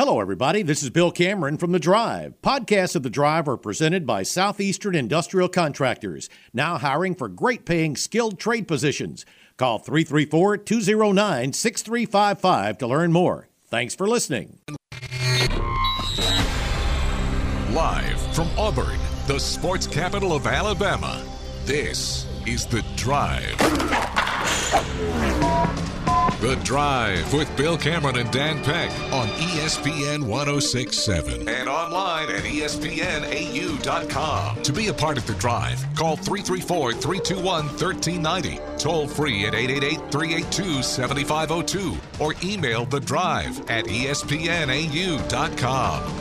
Hello, everybody. This is Bill Cameron from The Drive. Podcasts of The Drive are presented by Southeastern Industrial Contractors, now hiring for great-paying skilled trade positions. Call 334-209-6355 to learn more. Thanks for listening. Live from Auburn, the sports capital of Alabama, this is The Drive. The Drive with Bill Cameron and Dan Peck on ESPN 106.7 and online at ESPNAU.com. To be a part of The Drive, call 334-321-1390, toll free at 888-382-7502, or email The Drive at ESPNAU.com.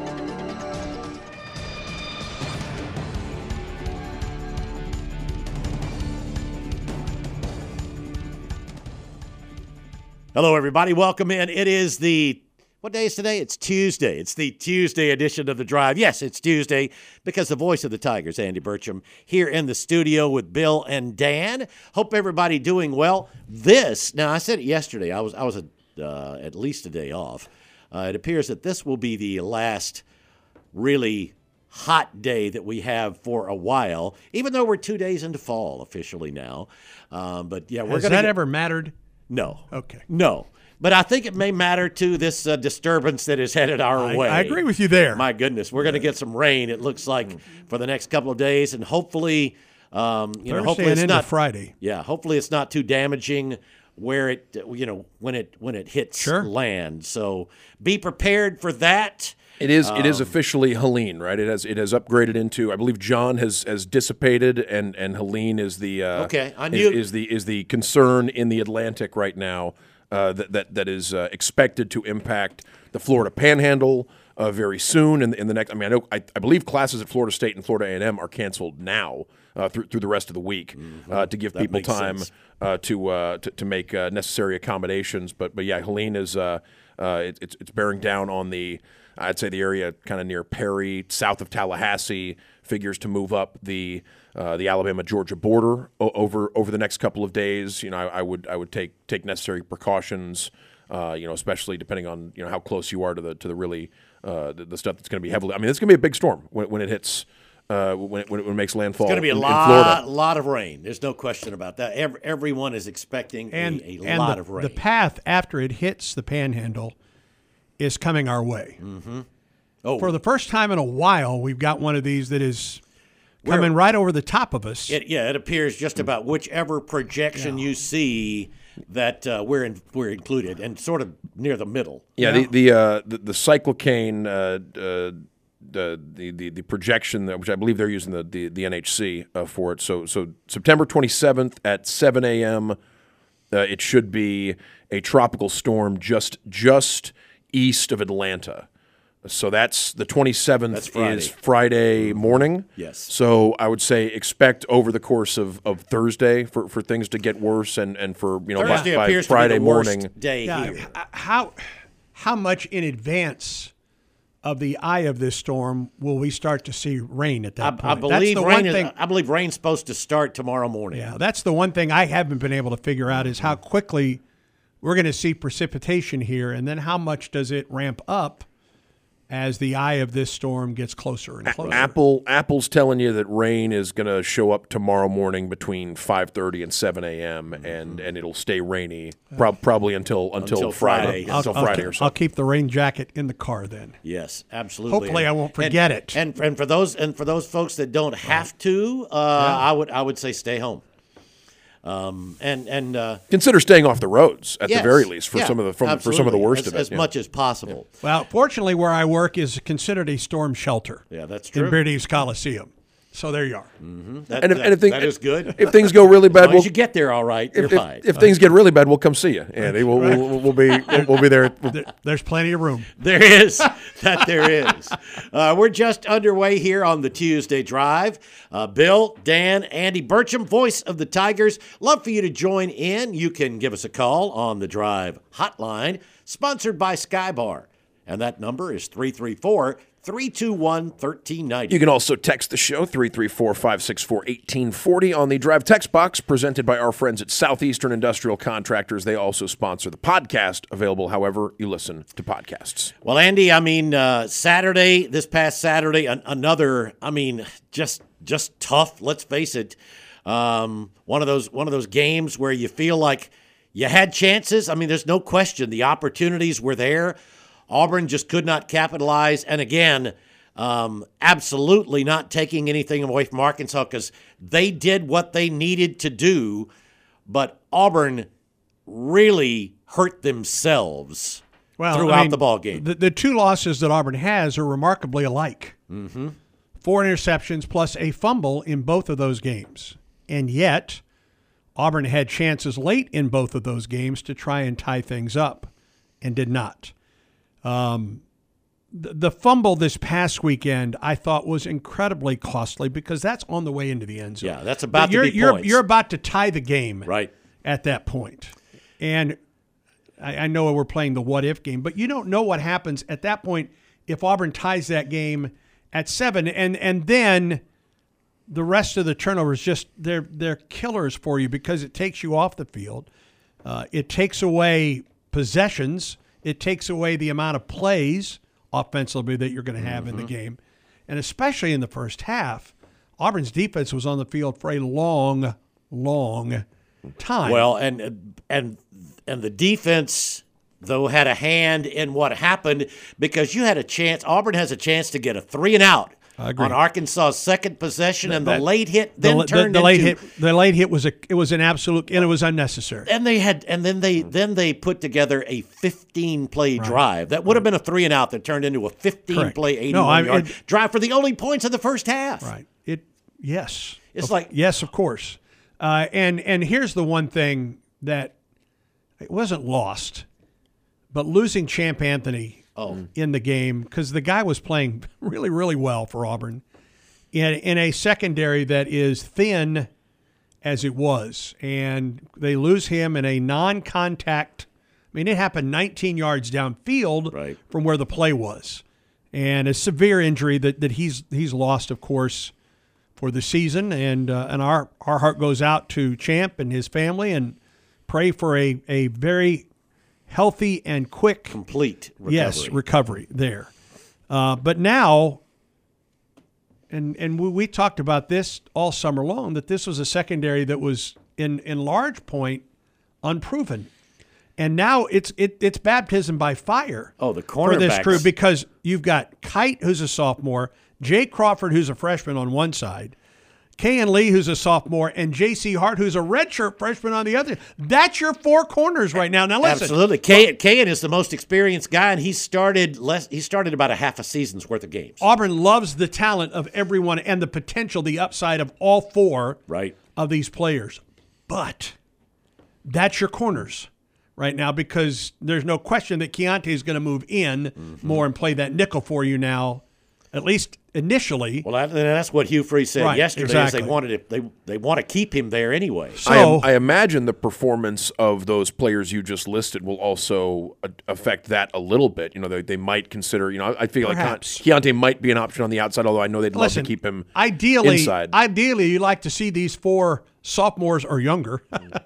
Hello, everybody. Welcome in. It is what day is today? It's Tuesday. It's the Tuesday edition of The Drive. Yes, it's Tuesday because the voice of the Tigers, Andy Burcham, here in the studio with Bill and Dan. Hope everybody doing well. Now I said it yesterday. I was at least a day off. It appears that this will be the last really hot day that we have for a while, even though we're 2 days into fall officially now. But yeah, Has that ever mattered? No. Okay. No. But I think it may matter to this disturbance that is headed our way. I agree with you there. My goodness. We're going to get some rain, it looks like, for the next couple of days. And hopefully, Thursday hopefully it's and into not Friday. Yeah, hopefully it's not too damaging where it, when it hits land. So be prepared for that. It is officially Helene, right? It has upgraded into, I believe John has dissipated, and Helene is the is the concern in the Atlantic right now that is expected to impact the Florida Panhandle very soon. In the next, I believe classes at Florida State and Florida A&M are canceled now through the rest of the week to give people time to make necessary accommodations. But yeah, Helene is it's bearing down on the. I'd say the area kind of near Perry, south of Tallahassee, figures to move up the Alabama-Georgia border over the next couple of days. I would take necessary precautions. Especially depending on how close you are to the really the stuff that's going to be heavily. It's going to be a big storm when it hits. When it makes landfall, it's going to be a lot of rain. There's no question about that. Everyone is expecting a lot of rain. The path after it hits the Panhandle is coming our way. Mm-hmm. Oh. For the first time in a while, we've got one of these that is coming right over the top of us. It appears just about whichever projection you see that we're included, and sort of near the middle. Yeah, the cyclocane, the projection which I believe they're using the NHC for it. So September 27th at 7 a.m. It should be a tropical storm just east of Atlanta. So that's the 27th. That's Friday. Is Friday morning. Yes. So I would say expect over the course of Thursday for things to get worse and for Thursday by appears Friday to be the morning. Worst day here. How much in advance of the eye of this storm will we start to see rain at that point? I believe rain's supposed to start tomorrow morning. Yeah, that's the one thing I haven't been able to figure out is how quickly we're going to see precipitation here, and then how much does it ramp up as the eye of this storm gets closer and closer. Apple's telling you that rain is going to show up tomorrow morning between 5:30 and 7 a.m. and it'll stay rainy probably until Friday. Until Friday or so. I'll keep the rain jacket in the car then. Yes, absolutely. Hopefully I won't forget it. And for those folks that don't have to, I would say stay home. Consider staying off the roads at the very least for some of the worst of it. As much as possible. Yeah. Well, fortunately, where I work is considered a storm shelter. Yeah, that's true. In Beardy's Coliseum. So there you are. Mm-hmm. That is good. If things go really bad, you get there all right. You're fine. If things get really bad, we'll come see you, Andy. We'll be there. There's plenty of room. There is. There is. We're just underway here on the Tuesday Drive. Bill, Dan, Andy Burcham, voice of the Tigers. Love for you to join in. You can give us a call on the Drive hotline, sponsored by Sky Bar. and that number is 334-321-1390. You can also text the show, 334-564-1840 on the Drive text box, presented by our friends at Southeastern Industrial Contractors. They also sponsor the podcast, available however you listen to podcasts. Well, Andy, I mean, this past Saturday, another, I mean, just tough, let's face it. One of those games where you feel like you had chances. I mean, there's no question the opportunities were there. Auburn just could not capitalize. And again, absolutely not taking anything away from Arkansas because they did what they needed to do. But Auburn really hurt themselves throughout the ball game. The two losses that Auburn has are remarkably alike. Mm-hmm. 4 interceptions plus a fumble in both of those games. And yet, Auburn had chances late in both of those games to try and tie things up and did not. The fumble this past weekend, I thought, was incredibly costly because that's on the way into the end zone. Yeah, that's about to be points. You're about to tie the game right at that point. And I know we're playing the what-if game, but you don't know what happens at that point if Auburn ties that game at 7. And then the rest of the turnovers, just they're killers for you because it takes you off the field. It takes away possessions. It takes away the amount of plays offensively that you're going to have in the game. And especially in the first half, Auburn's defense was on the field for a long, long time. Well, and the defense, though, had a hand in what happened because you had a chance. Auburn has a chance to get a 3-and-out on Arkansas's second possession, and the late hit then turned into the late hit was an absolute, and it was unnecessary. And then they put together a 15-play drive that would have been a 3-and-out that turned into a 15-play 81-yard drive for the only points of the first half. Right. Yes, of course. And here's the one thing that it wasn't lost, but losing Champ Anthony in the game, because the guy was playing really, really well for Auburn in a secondary that is thin as it was. And they lose him in a non-contact. I mean, it happened 19 yards downfield from where the play was. And a severe injury that he's lost, of course, for the season. And our heart goes out to Champ and his family, and pray for a very healthy and quick, complete recovery. Recovery there. But now, and we talked about this all summer long, that this was a secondary that was in large point unproven, and now it's baptism by fire. Oh, the cornerbacks for this crew, because you've got Kite, who's a sophomore, Jake Crawford, who's a freshman on one side, Kayan Lee, who's a sophomore, and J.C. Hart, who's a redshirt freshman on the other. That's your four corners right now. Now listen, absolutely. Kayan is the most experienced guy, and he started about a half a season's worth of games. Auburn loves the talent of everyone and the potential, the upside of all four of these players. But that's your corners right now, because there's no question that Keontae is going to move in more and play that nickel for you now, at least initially. Well, that's what Hugh Freeze said yesterday. Exactly. They want to keep him there anyway. So I imagine the performance of those players you just listed will also affect that a little bit. You know, they might consider. You know, I feel perhaps like Keontae might be an option on the outside, although I know they'd love to keep him inside. Ideally, you like to see these four sophomores or younger,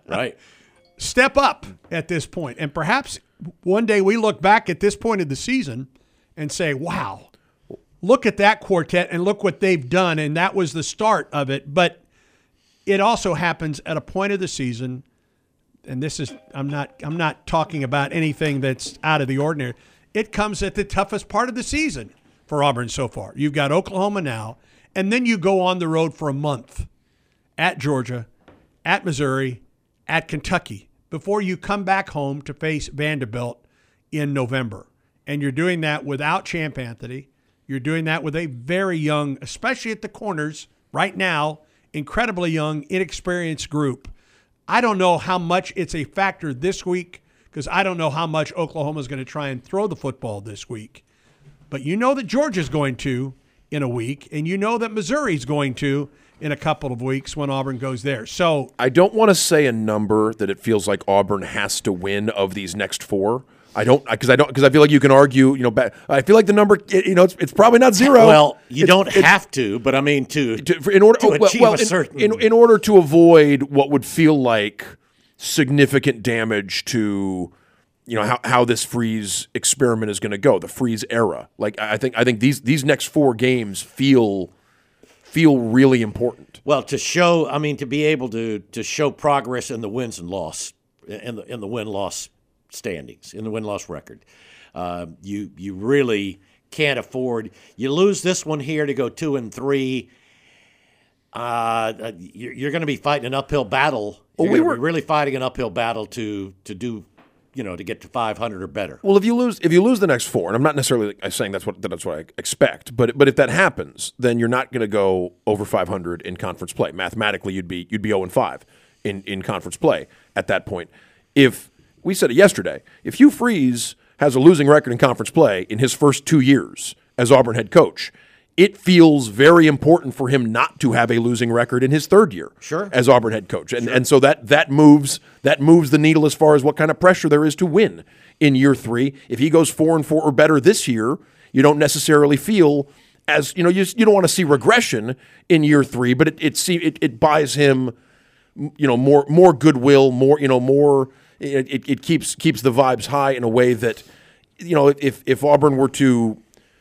step up at this point, and perhaps one day we look back at this point of the season and say, "Wow, look at that quartet and look what they've done," and that was the start of it. But it also happens at a point of the season, and this is I'm not talking about anything that's out of the ordinary. It comes at the toughest part of the season for Auburn so far. You've got Oklahoma now, and then you go on the road for a month at Georgia, at Missouri, at Kentucky, before you come back home to face Vanderbilt in November. And you're doing that without Champ Anthony. You're doing that with a very young, especially at the corners right now, incredibly young, inexperienced group. I don't know how much it's a factor this week, because I don't know how much Oklahoma is going to try and throw the football this week. But you know that Georgia's going to in a week, and you know that Missouri's going to in a couple of weeks when Auburn goes there. So I don't want to say a number that it feels like Auburn has to win of these next four. I feel like you can argue, I feel like the number, it's probably not 0. Well, you don't have to, but I mean in order to avoid what would feel like significant damage to, how this freeze experiment is going to go, the freeze era. Like I think these next 4 games feel really important. Well, to be able to show progress in the wins and loss, in the win-loss standings, in the win-loss record. You really can't afford. You lose this one here to go 2-3. You're going to be fighting an uphill battle. You're really fighting an uphill battle to do, to get to 500 or better. Well, if you lose the next 4, and I'm not necessarily saying that's what I expect, but if that happens, then you're not going to go over 500 in conference play. Mathematically, you'd be 0-5 in conference play at that point. If we said it yesterday, if Hugh Freeze has a losing record in conference play in his first 2 years as Auburn head coach, it feels very important for him not to have a losing record in his 3rd year as Auburn head coach. And so that moves the needle as far as what kind of pressure there is to win in year 3. If he goes 4-4 or better this year, you don't necessarily feel as, you don't want to see regression in year 3, but it buys him, more goodwill, more. It keeps the vibes high in a way that, if Auburn were to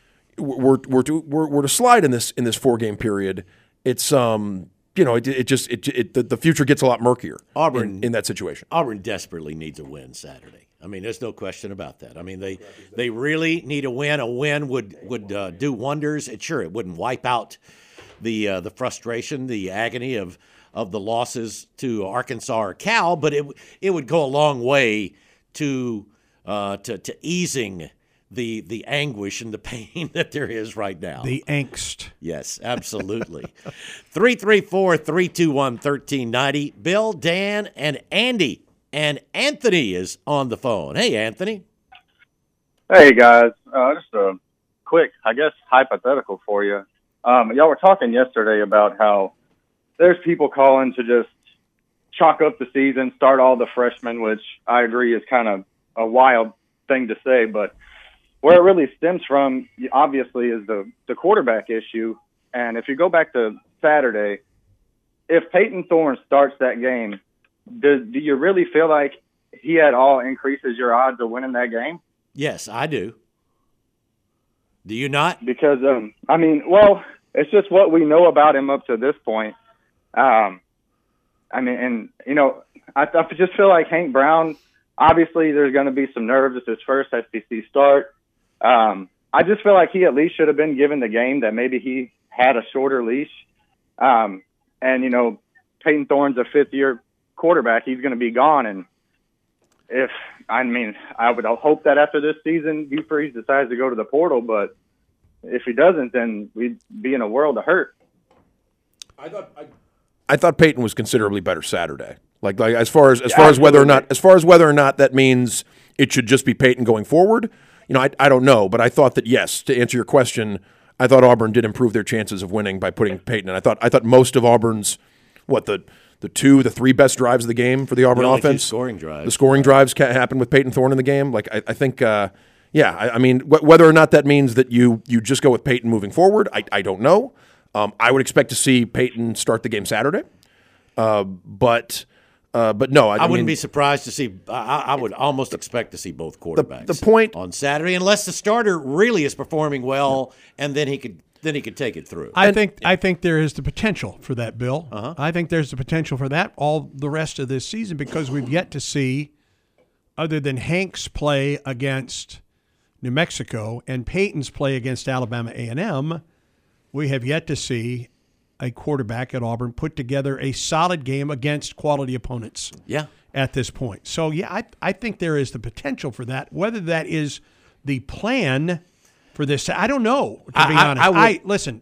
slide in this 4-game period, it's the future gets a lot murkier. Auburn in that situation. Auburn desperately needs a win Saturday. I mean, there's no question about that. I mean, they really need a win. A win would do wonders. It wouldn't wipe out the frustration, the agony of the losses to Arkansas or Cal, but it would go a long way to easing the anguish and the pain that there is right now. The angst. Yes, absolutely. 334-321-1390. Bill, Dan, and Andy. And Anthony is on the phone. Hey, Anthony. Hey, guys. Just a quick, I guess, hypothetical for you. Y'all were talking yesterday about how there's people calling to just chalk up the season, start all the freshmen, which I agree is kind of a wild thing to say, but where it really stems from, obviously, is the quarterback issue. And if you go back to Saturday, if Peyton Thorne starts that game, do you really feel like he at all increases your odds of winning that game? Yes, I do. Do you not? Because, it's just what we know about him up to this point. I just feel like Hank Brown, obviously there's going to be some nerves. It's his first SEC start. I just feel like he at least should have been given the game, that maybe he had a shorter leash. Peyton Thorne's a 5th-year quarterback. He's going to be gone. And I would hope that after this season, Hugh Freeze decides to go to the portal, but if he doesn't, then we'd be in a world of hurt. I thought Peyton was considerably better Saturday. Like as far as whether or not that means it should just be Peyton going forward, I don't know. But I thought that, yes, to answer your question, I thought Auburn did improve their chances of winning by putting Peyton in. I thought most of Auburn's the 3 best drives of the game for the Auburn offense. The scoring drives happened with Peyton Thorne in the game. Like I think, whether or not that means that you just go with Peyton moving forward, I don't know. I would expect to see Peyton start the game Saturday, but no, I wouldn't be surprised to see. I would almost expect to see both quarterbacks. The point on Saturday, unless the starter really is performing well, and then he could take it through. I think there is the potential for that, Bill. Uh-huh. I think there's the potential for that all the rest of this season, because we've yet to see, other than Hank's play against New Mexico and Peyton's play against Alabama A&M, we have yet to see a quarterback at Auburn put together a solid game against quality opponents. Yeah. At this point. So, I think there is the potential for that. Whether that is the plan for this, I don't know, to be honest.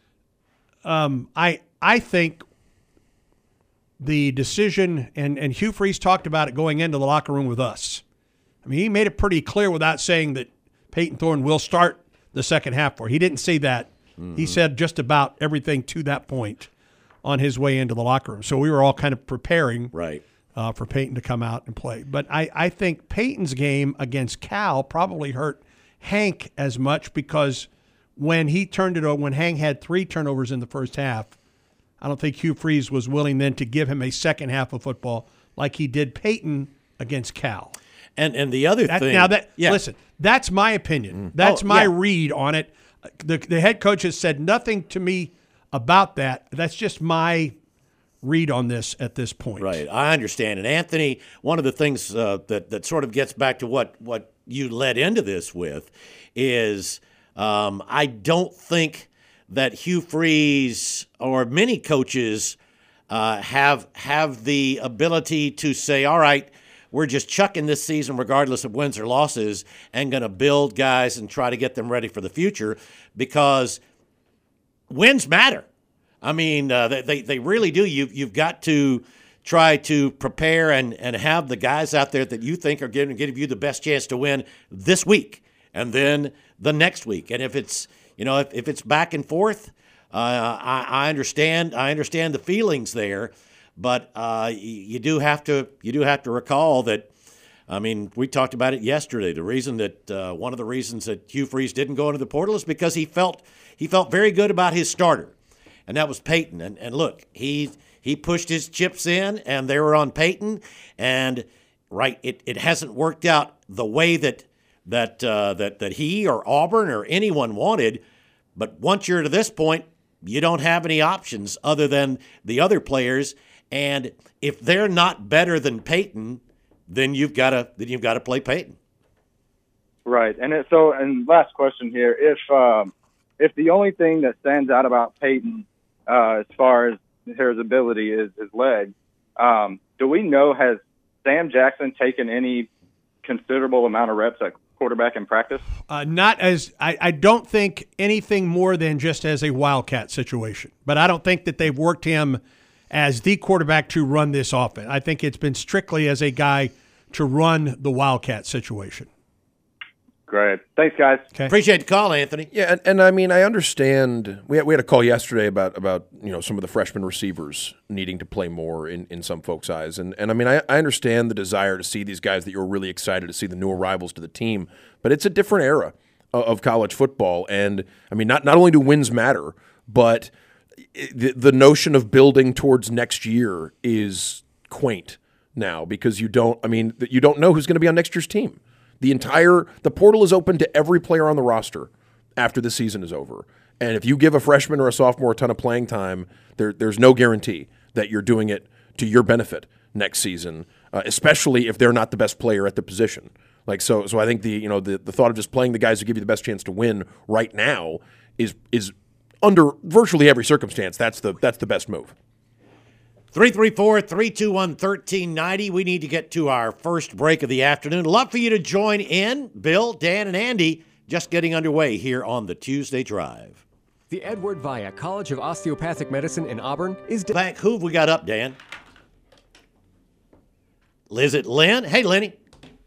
I think the decision, and Hugh Freeze talked about it going into the locker room with us. I mean, he made it pretty clear without saying that Peyton Thorne will start the second half for. He didn't say that. Mm-hmm. He said just about everything to that point on his way into the locker room. So we were all kind of preparing for Peyton to come out and play. But I think Peyton's game against Cal probably hurt Hank as much because when he turned it over, when Hank had 3 turnovers in the first half, I don't think Hugh Freeze was willing then to give him a second half of football like he did Peyton against Cal. And the other thing. Now listen, that's my opinion. That's my read on it. The head coach has said nothing to me about that. That's just my read on this at this point. Right, I understand. And Anthony, one of the things that sort of gets back to what you led into this with is I don't think that Hugh Freeze or many coaches have the ability to say, all right, we're just chucking this season regardless of wins or losses and going to build guys and try to get them ready for the future, because wins matter. I mean, they really do. You've got to try to prepare and have the guys out there that you think are going to give you the best chance to win this week and then the next week. And if it's if it's back and forth, I understand the feelings there, but you do have to recall that. I mean, we talked about it yesterday. The reason that one of the reasons that Hugh Freeze didn't go into the portal is because he felt very good about his starter, and that was Peyton. And look, he pushed his chips in, and they were on Peyton. And right, it hasn't worked out the way that he or Auburn or anyone wanted. But once you're to this point, you don't have any options other than the other players. And if they're not better than Peyton, then you've got to play Peyton. Right. And last question here: if the only thing that stands out about Peyton as far as his ability is his leg, do we know, has Sam Jackson taken any considerable amount of reps at quarterback in practice? Not as I don't think anything more than just as a Wildcat situation. But I don't think that they've worked him as the quarterback to run this offense. I think it's been strictly as a guy to run the Wildcat situation. Great. Thanks, guys. Okay. Appreciate the call, Anthony. Yeah, and I mean, I understand. We had a call yesterday about some of the freshman receivers needing to play more in some folks' eyes. And I mean, I understand the desire to see these guys that you're really excited to see, the new arrivals to the team. But it's a different era of college football. And, I mean, not only do wins matter, but the notion of building towards next year is quaint now because you don't know who's going to be on next year's team. The portal is open to every player on the roster after the season is over. And if you give a freshman or a sophomore a ton of playing time, there's no guarantee that you're doing it to your benefit next season, especially if they're not the best player at the position. So I think the thought of just playing the guys who give you the best chance to win right now is under virtually every circumstance, that's the best move. 334-321-1390. We need to get to our first break of the afternoon. Love for you to join in. Bill, Dan, and Andy just getting underway here on the Tuesday Drive. The Edward Via College of Osteopathic Medicine in Auburn is... Back, who've we got up, Dan? Is it Lynn? Hey, Lenny.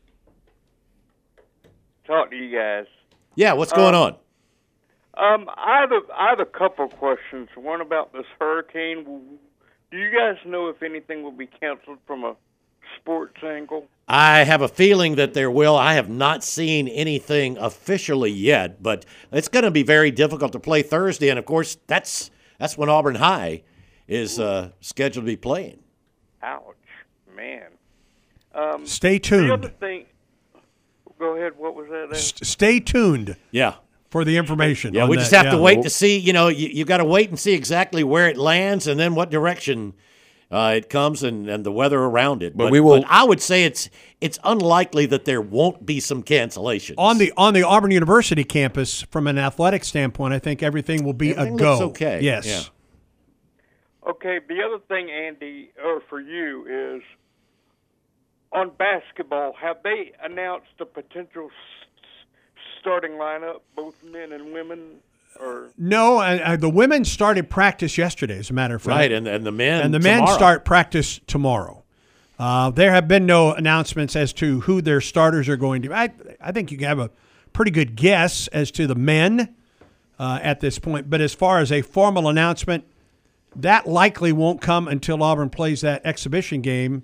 Talk to you guys. Yeah, what's going on? I have a couple of questions. One about this hurricane. Do you guys know if anything will be canceled from a sports angle? I have a feeling that there will. I have not seen anything officially yet, but it's going to be very difficult to play Thursday. And, of course, that's when Auburn High is scheduled to be playing. Ouch, man. Stay tuned. The other thing, go ahead. What was that? Stay tuned. Yeah. For the information. Yeah, we just have to wait to see. You got to wait and see exactly where it lands and then what direction it comes and the weather around it. But I would say it's unlikely that there won't be some cancellations on the Auburn University campus. From an athletic standpoint, I think everything will be a go. Looks okay. Yes. Yeah. Okay. The other thing, Andy, or for you, is on basketball. Have they announced a potential starting lineup, both men and women? Or no, the women started practice yesterday, as a matter of fact. Right, and the men and the men start practice tomorrow. There have been no announcements as to who their starters are going to be. I think you can have a pretty good guess as to the men at this point. But as far as a formal announcement, that likely won't come until Auburn plays that exhibition game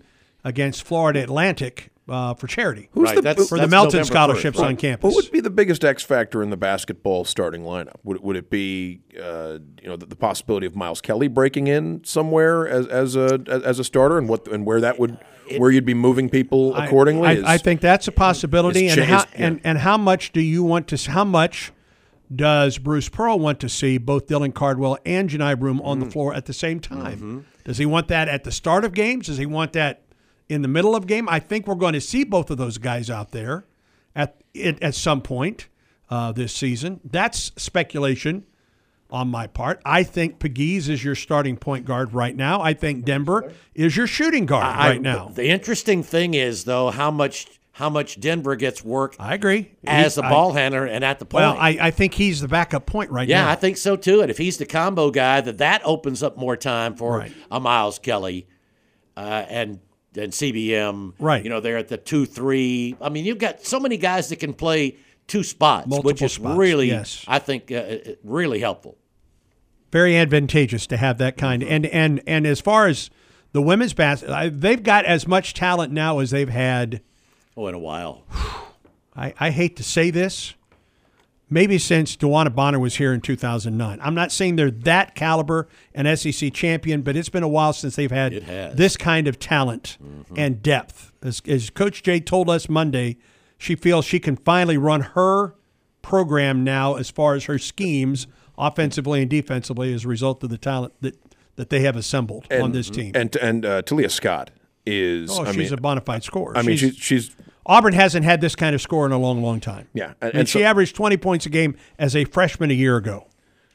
against Florida Atlantic for charity. For the Melton scholarships on campus. What would be the biggest X factor in the basketball starting lineup? Would it be the possibility of Miles Kelly breaking in somewhere as a starter, and where you'd be moving people accordingly? I think that's a possibility. And how much do you want to? How much does Bruce Pearl want to see both Dylan Cardwell and Johni Broome on the floor at the same time? Mm-hmm. Does he want that at the start of games? Does he want that in the middle of game? I think we're going to see both of those guys out there at some point this season. That's speculation on my part. I think Pegues is your starting point guard right now. I think Denver is your shooting guard right now. The interesting thing is, though, how much Denver gets work. I agree. As a ball handler and at the point. Well, I think he's the backup point now. Yeah, I think so too. And if he's the combo guy, that opens up more time for a Miles Kelly and CBM. Right. They're at the 2-3. I mean, you've got so many guys that can play two spots, which is really, I think, really helpful. Very advantageous to have that kind. And as far as the women's basketball, they've got as much talent now as they've had. In a while. I hate to say this. Maybe since DeWanna Bonner was here in 2009. I'm not saying they're that caliber an SEC champion, but it's been a while since they've had this kind of talent and depth. As Coach Jay told us Monday, she feels she can finally run her program now as far as her schemes offensively and defensively as a result of the talent that they have assembled on this team. And Talia Scott is she's a bona fide scorer. I mean, she's Auburn hasn't had this kind of score in a long, long time. Yeah, and she averaged 20 points a game as a freshman a year ago.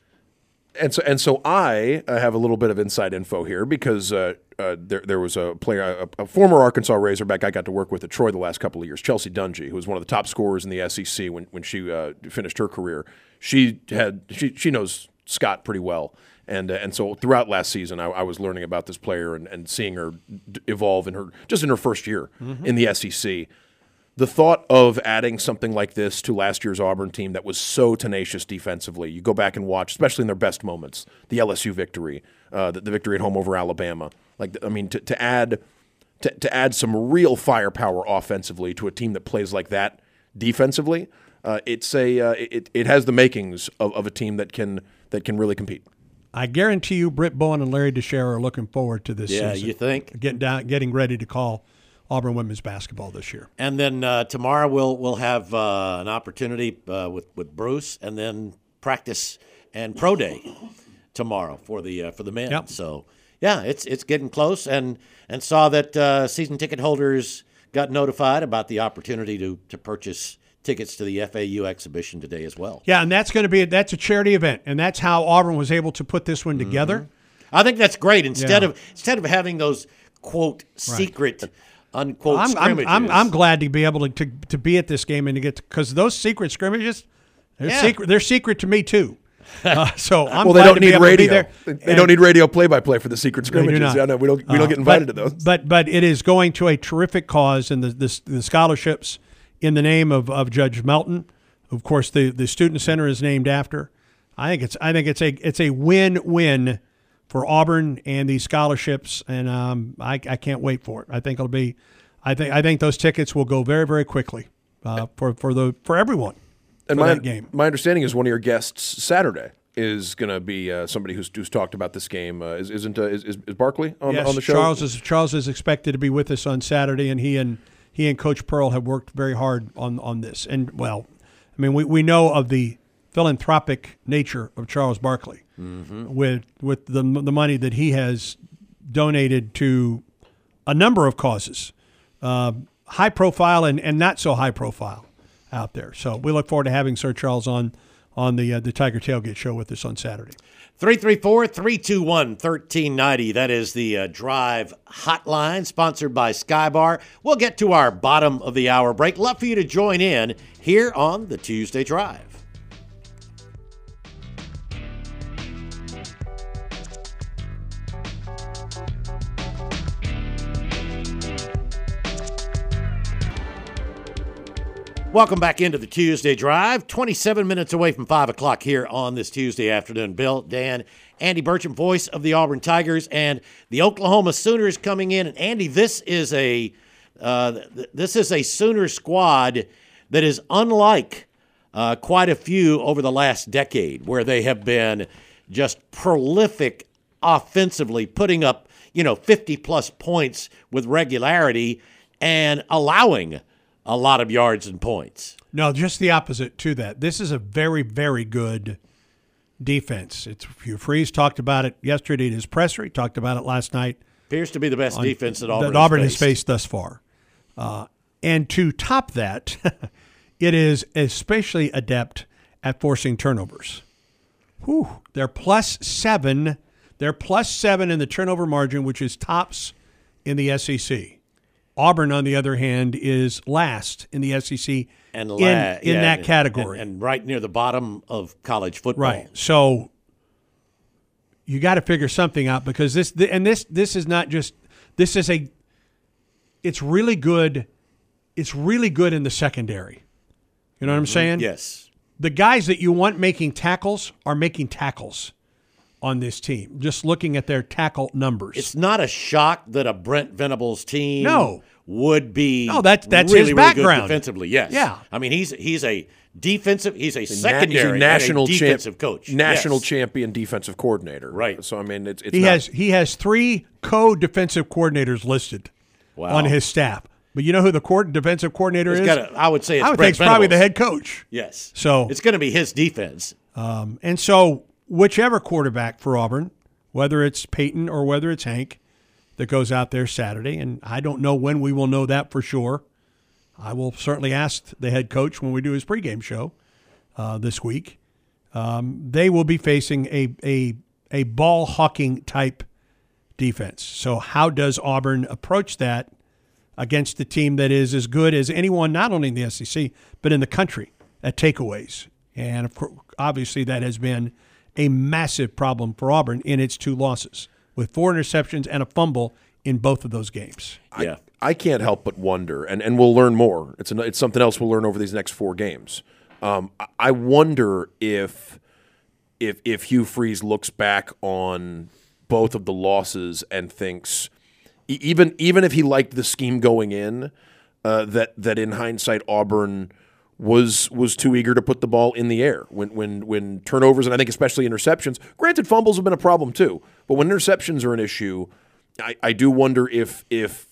And so I have a little bit of inside info here because there was a player, a former Arkansas Razorback I got to work with at Troy the last couple of years, Chelsea Dungy, who was one of the top scorers in the SEC when she finished her career. She knows Scott pretty well. And so throughout last season, I was learning about this player and seeing her evolve in her first year in the SEC. The thought of adding something like this to last year's Auburn team that was so tenacious defensively, you go back and watch, especially in their best moments, the LSU victory, the victory at home over Alabama. To add some real firepower offensively to a team that plays like that defensively, it has the makings of a team that can really compete. I guarantee you, Britt Bowen and Larry Desher are looking forward to this season. Yeah, you think? Getting ready to call Auburn women's basketball this year. And then tomorrow we'll have an opportunity with Bruce, and then practice and pro day tomorrow for the men. Yep. So yeah, it's getting close, and saw that season ticket holders got notified about the opportunity to purchase tickets to the FAU exhibition today as well. Yeah, and that's going to that's a charity event, and that's how Auburn was able to put this one together. I think that's great. Instead of having those quote secret unquote scrimmages. I'm glad to be able to be at this game and to get because those secret scrimmages, they're secret to me too. So I'm glad to be able to be there. They don't need radio play-by-play for the secret scrimmages. Yeah, no, we don't get invited to those. But it is going to a terrific cause, and the scholarships in the name of Judge Melton. Of course, the student center is named after. I think it's a win-win for Auburn and these scholarships, and I can't wait for it. I think it'll be. I think those tickets will go very, very quickly for everyone. And that game. My understanding is one of your guests Saturday is going to be somebody who's talked about this game. Is Barkley on the show? Charles is expected to be with us on Saturday, and he and Coach Pearl have worked very hard on this. And well, I mean, we know of the philanthropic nature of Charles Barkley with the money that he has donated to a number of causes, high profile and not so high profile out there. So we look forward to having Sir Charles on the Tiger Tailgate Show with us on Saturday. 334-321-1390. That is the Drive Hotline, sponsored by Skybar. We'll get to our bottom of the hour break. Love for you to join in here on the Tuesday Drive. Welcome back into the Tuesday Drive. 27 minutes away from 5 o'clock here on this Tuesday afternoon. Bill, Dan, Andy Burcham, voice of the Auburn Tigers, and the Oklahoma Sooners coming in. And Andy, this is a Sooner squad that is unlike quite a few over the last decade, where they have been just prolific offensively, putting up 50-plus points with regularity and allowing a lot of yards and points. No, just the opposite to that. This is a very, very good defense. Hugh Freeze talked about it yesterday in his presser. He talked about it last night. Appears to be the best defense that Auburn has faced thus far. And to top that, it is especially adept at forcing turnovers. Whew, they're +7. They're +7 in the turnover margin, which is tops in the SEC. Auburn, on the other hand, is last in the SEC in that category. And right near the bottom of college football. Right. So you got to figure something out, because this is not just – it's really good. It's really good in the secondary. You know what I'm saying? Yes. The guys that you want making tackles are making tackles on this team, just looking at their tackle numbers. It's not a shock that a Brent Venables team would be that's really, his background. Really good defensively, yes. Yeah. I mean, he's a defensive, he's a secondary national defensive coach. National champion defensive coordinator. Right. So, I mean, he has 3 co-defensive coordinators listed on his staff. But you know who the defensive coordinator is? I would say it's Brent Venables. Probably the head coach. Yes. So it's going to be his defense. And so whichever quarterback for Auburn, whether it's Peyton or whether it's Hank, that goes out there Saturday, and I don't know when we will know that for sure. I will certainly ask the head coach when we do his pregame show this week. They will be facing a ball-hawking type defense. So how does Auburn approach that against a team that is as good as anyone, not only in the SEC, but in the country at takeaways? And, of course, obviously that has been a massive problem for Auburn in its 2 losses, with 4 interceptions and a fumble in both of those games. Yeah. I can't help but wonder, and we'll learn more. It's something else we'll learn over these next 4 games. I wonder if Hugh Freeze looks back on both of the losses and thinks, even if he liked the scheme going in, that in hindsight Auburn was too eager to put the ball in the air when turnovers, and I think especially interceptions. Granted, fumbles have been a problem too, but when interceptions are an issue, I do wonder if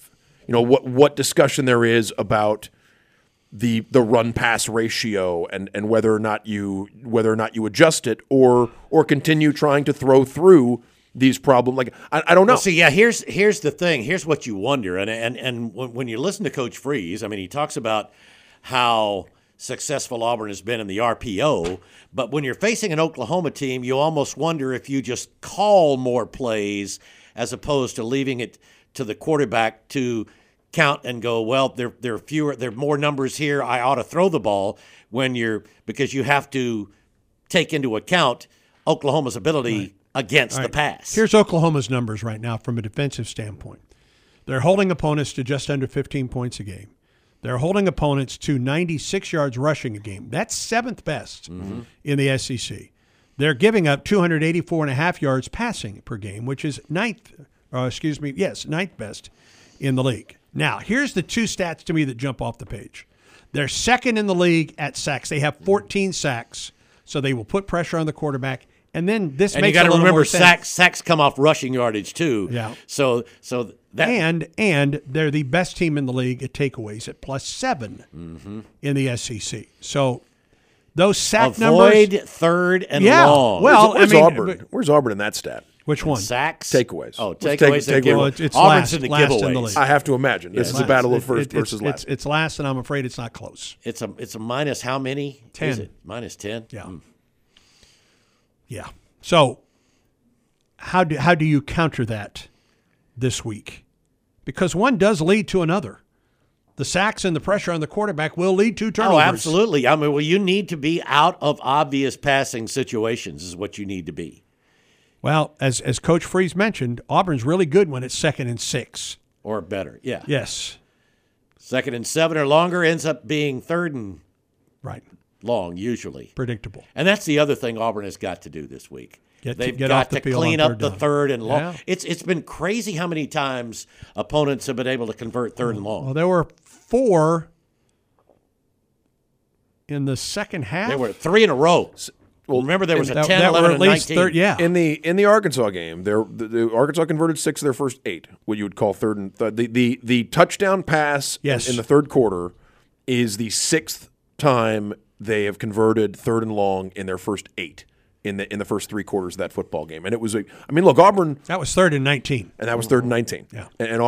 what discussion there is about the run pass ratio and whether or not you adjust it or continue trying to throw through these problems. Like I don't know. Well, see, yeah, here's the thing. Here's what you wonder, and when you listen to Coach Freeze, I mean, he talks about how successful Auburn has been in the RPO, but when you're facing an Oklahoma team, you almost wonder if you just call more plays as opposed to leaving it to the quarterback to count and go, well, there are more numbers here, I ought to throw the ball, because you have to take into account Oklahoma's ability against the pass. Here's Oklahoma's numbers right now from a defensive standpoint. They're holding opponents to just under 15 points a game. They're holding opponents to 96 yards rushing a game. That's 7th best in the SEC. They're giving up 284.5 yards passing per game, which is 9th best in the league. Now, here's the 2 stats to me that jump off the page. They're 2nd in the league at sacks. They have 14 sacks, so they will put pressure on the quarterback. And then this makes you got to remember sacks come off rushing yardage too. Yeah. So that and they're the best team in the league at takeaways at +7 in the SEC. So those sack numbers, avoid 3rd and long. Well, where's Auburn? Where's Auburn in that stat? Which one? Sacks? Takeaways. Oh, takeaways. It's Auburn's last in the in the giveaways. league. I have to imagine. This is a battle of first versus last. It's last, and I'm afraid it's not close. It's a minus how many? 10. Is it? Minus 10? Yeah. Yeah. So how do you counter that this week? Because one does lead to another. The sacks and the pressure on the quarterback will lead to turnovers. Oh, absolutely. I mean, well, you need to be out of obvious passing situations is what you need to be. Well, as Coach Freeze mentioned, Auburn's really good when it's 2nd and 6. Or better, yeah. Yes. 2nd and 7 or longer ends up being 3rd and Right. long, usually. Predictable. And that's the other thing Auburn has got to do this week. They've get got off the to field clean on up the down. third and long. Yeah. It's been crazy how many times opponents have been able to convert third and long. Well, there were 4 in the second half. There were 3 in a row. Well, remember there was a 10, that 11, were at and least 19. Yeah. In the Arkansas game, the Arkansas converted 6 of their first 8. What you would call third and the touchdown pass Yes. in the third quarter is the 6th time they have converted third and long in their first 8 in the first 3 quarters of that football game. And it was look, Auburn. That was 3rd and 19. And that was 3rd and 19. Yeah. And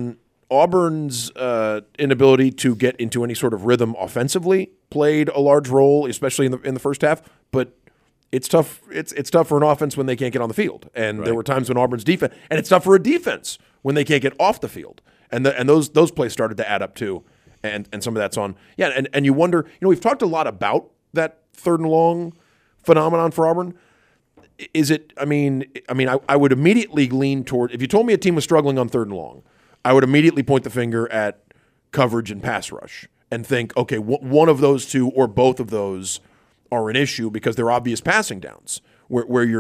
Auburn's inability to get into any sort of rhythm offensively played a large role, especially in the first half. But it's tough. It's tough for an offense when they can't get on the field, and there were times when Auburn's defense, and it's tough for a defense when they can't get off the field, and those plays started to add up too, and some of that's on. Yeah, and you wonder. We've talked a lot about that third and long phenomenon for Auburn. Is it? I mean, I would immediately lean toward. If you told me a team was struggling on third and long, I would immediately point the finger at coverage and pass rush and think, okay, one of those two or both of those are an issue because they're obvious passing downs where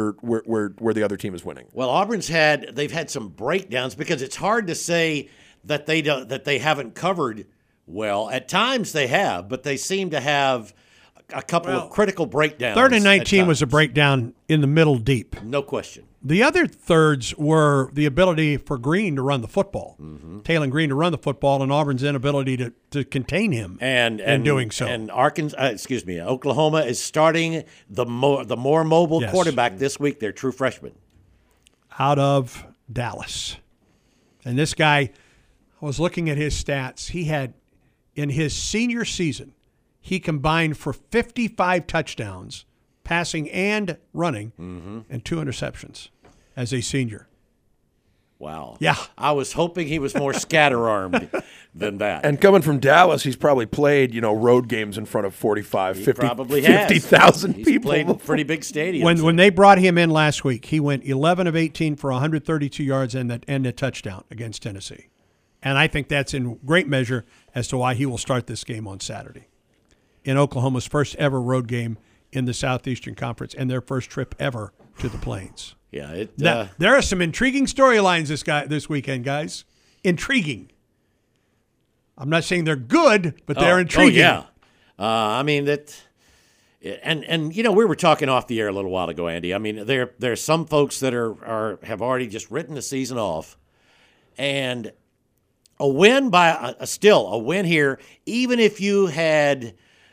the other team is winning. Well, they've had some breakdowns because it's hard to say that they haven't covered well. At times they have, but they seem to have a couple of critical breakdowns. 3rd and 19 was a breakdown in the middle deep. No question. The other thirds were the ability for Green to run the football, Taylon Green to run the football, and Auburn's inability to contain him in doing so. And Oklahoma is starting the more mobile quarterback this week. They're true freshmen. Out of Dallas. And this guy, I was looking at his stats. He had, in his senior season, he combined for 55 touchdowns, passing and running, and 2 interceptions as a senior. Wow. Yeah. I was hoping he was more scatterarmed than that. And coming from Dallas, he's probably played, road games in front of 45, 50,000 people. He's played in pretty big stadiums. When they brought him in last week, he went 11 of 18 for 132 yards and a touchdown against Tennessee. And I think that's in great measure as to why he will start this game on Saturday in Oklahoma's first ever road game in the Southeastern Conference and their first trip ever to the Plains. Yeah, there are some intriguing storylines this weekend, guys. Intriguing. I'm not saying they're good, but they're intriguing. Oh, yeah. We were talking off the air a little while ago, Andy. I mean, there's some folks that have already just written the season off, and a win a win here, even if you had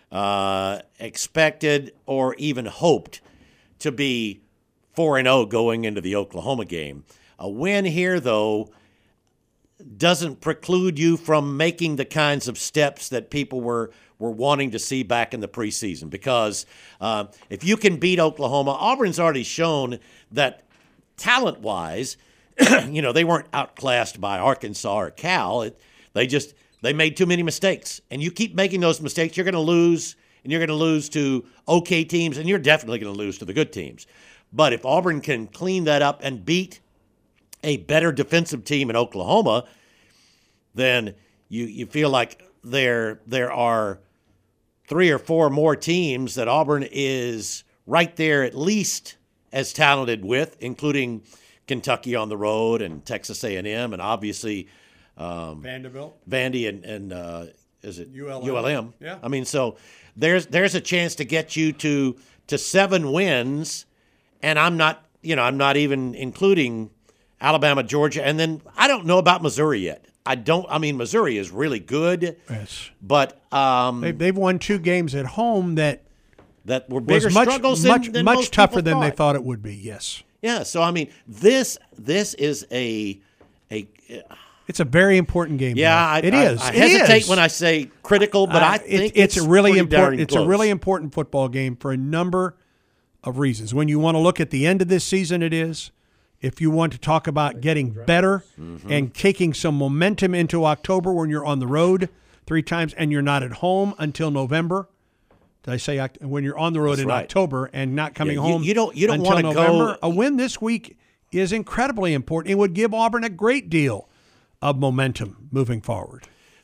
expected or even hoped to be 4-0 going into the Oklahoma game. A win here, though, doesn't preclude you from making the kinds of steps that people were wanting to see back in the preseason. Because if you can beat Oklahoma, Auburn's already shown that talent-wise, they weren't outclassed by Arkansas or Cal. They made too many mistakes. And you keep making those mistakes, you're going to lose, and you're going to lose to okay teams, and you're definitely going to lose to the good teams. But if Auburn can clean that up and beat a better defensive team in Oklahoma, then you feel like there are 3 or 4 more teams that Auburn is right there at least as talented with, including Kentucky on the road and Texas A&M and obviously Vanderbilt, Vandy and is it ULM? Yeah. I mean, so there's a chance to get you to 7 wins. And I'm not even including Alabama, Georgia, and then I don't know about Missouri yet. Missouri is really good. Yes. But they've won 2 games at home that were bigger struggles than much most tougher people than they thought. thought it would be. Yes. Yeah. So this is a it's a very important game. Yeah, it is. I hesitate when I say critical, but I think it's a really important. It's a really important football game for a number of reasons. When you want to look at the end of this season, it is. If you want to talk about getting better and taking some momentum into October when you're on the road 3 times and you're not at home until November. Did I say when you're on the road October and not coming home you don't until want to November? go. A win this week is incredibly important. It would give Auburn a great deal of momentum moving forward.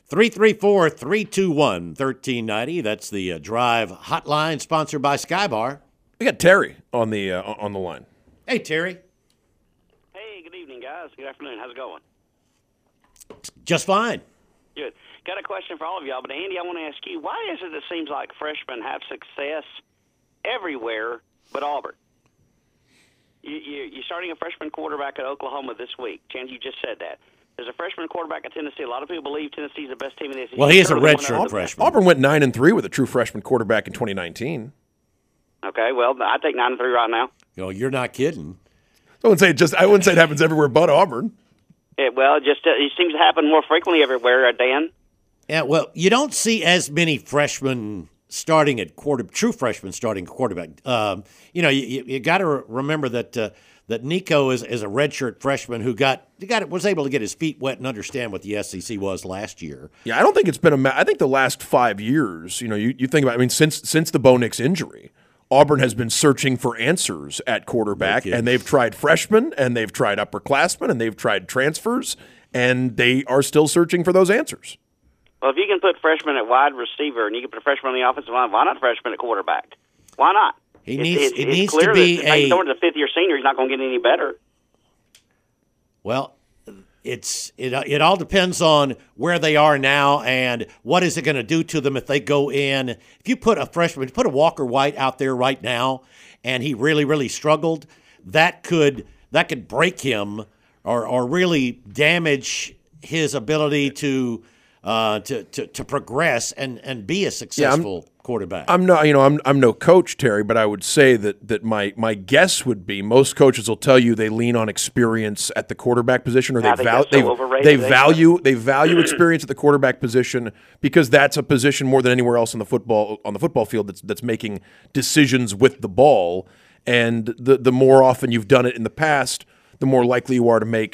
334-321-1390. That's the Drive hotline, sponsored by Skybar. We got Terry on the line. Hey, Terry. Hey, good evening, guys. Good afternoon. How's it going? Just fine. Good. Got a question for all of y'all, but Andy, I want to ask you, why is it seems like freshmen have success everywhere but Auburn? You're starting a freshman quarterback at Oklahoma this week. Chance, you just said that. There's a freshman quarterback at Tennessee. A lot of people believe Tennessee's the best team in the SEC. Well, he is a redshirt freshman. Auburn went 9-3 with a true freshman quarterback in 2019. Okay, well, I take 9-3 right now. Oh, you're not kidding. I wouldn't say it happens everywhere but Auburn. Well, it seems to happen more frequently everywhere, Dan. Yeah, well, you don't see as many freshmen starting at true freshmen starting quarterback. You got to remember that Nico is a redshirt freshman who was able to get his feet wet and understand what the SEC was last year. Yeah, I don't think it's been I think the last 5 years, you think about, since the Bo Nix injury, Auburn has been searching for answers at quarterback, and they've tried freshmen, and they've tried upperclassmen, and they've tried transfers, and they are still searching for those answers. Well, if you can put freshmen at wide receiver and you can put a freshman on the offensive line, why not a freshman at quarterback? Why not? It needs to be if he's a fifth-year senior, he's not going to get any better. Well, it all depends on where they are now and what is it going to do to them if they go in. If you put a Walker White out there right now, and he really, really struggled, that could break him or really damage his ability to progress and be a successful quarterback. I'm no coach, Terry, but I would say that my guess would be most coaches will tell you they lean on experience at the quarterback position, or they value experience at the quarterback position because that's a position more than anywhere else on the football field that's making decisions with the ball. And the more often you've done it in the past, the more likely you are to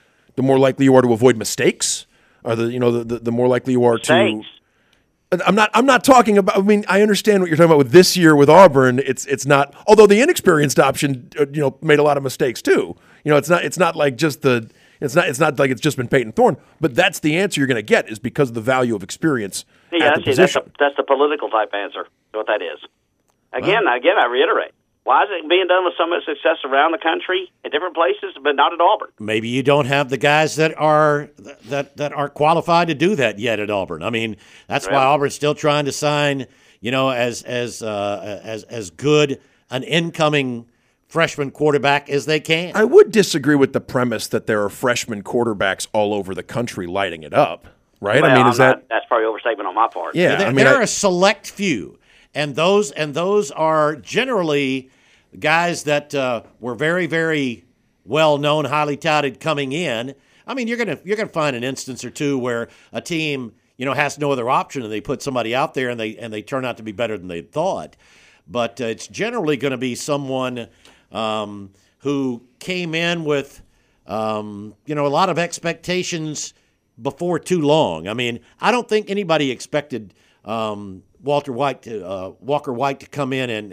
avoid mistakes. Or the more likely you are to. I'm not talking about. I mean, I understand what you're talking about with this year with Auburn. It's not. Although the inexperienced option, made a lot of mistakes too. It's not like just It's not like it's just been Peyton Thorne. But that's the answer you're going to get is because of the value of experience. Yeah, that's the political type answer. What that is. Again, I reiterate. Why is it being done with so much success around the country in different places, but not at Auburn? Maybe you don't have the guys that are qualified to do that yet at Auburn. I mean, that's why Auburn's still trying to sign, as good an incoming freshman quarterback as they can. I would disagree with the premise that there are freshman quarterbacks all over the country lighting it up. Right? Well, I mean, that's probably overstatement on my part. Yeah, there are a select few, and those are generally guys that were very, very well known, highly touted coming in. I mean, you're gonna find an instance or two where a team has no other option and they put somebody out there and they turn out to be better than they thought. But it's generally going to be someone who came in with a lot of expectations before too long. I mean, I don't think anybody expected Walker White to come in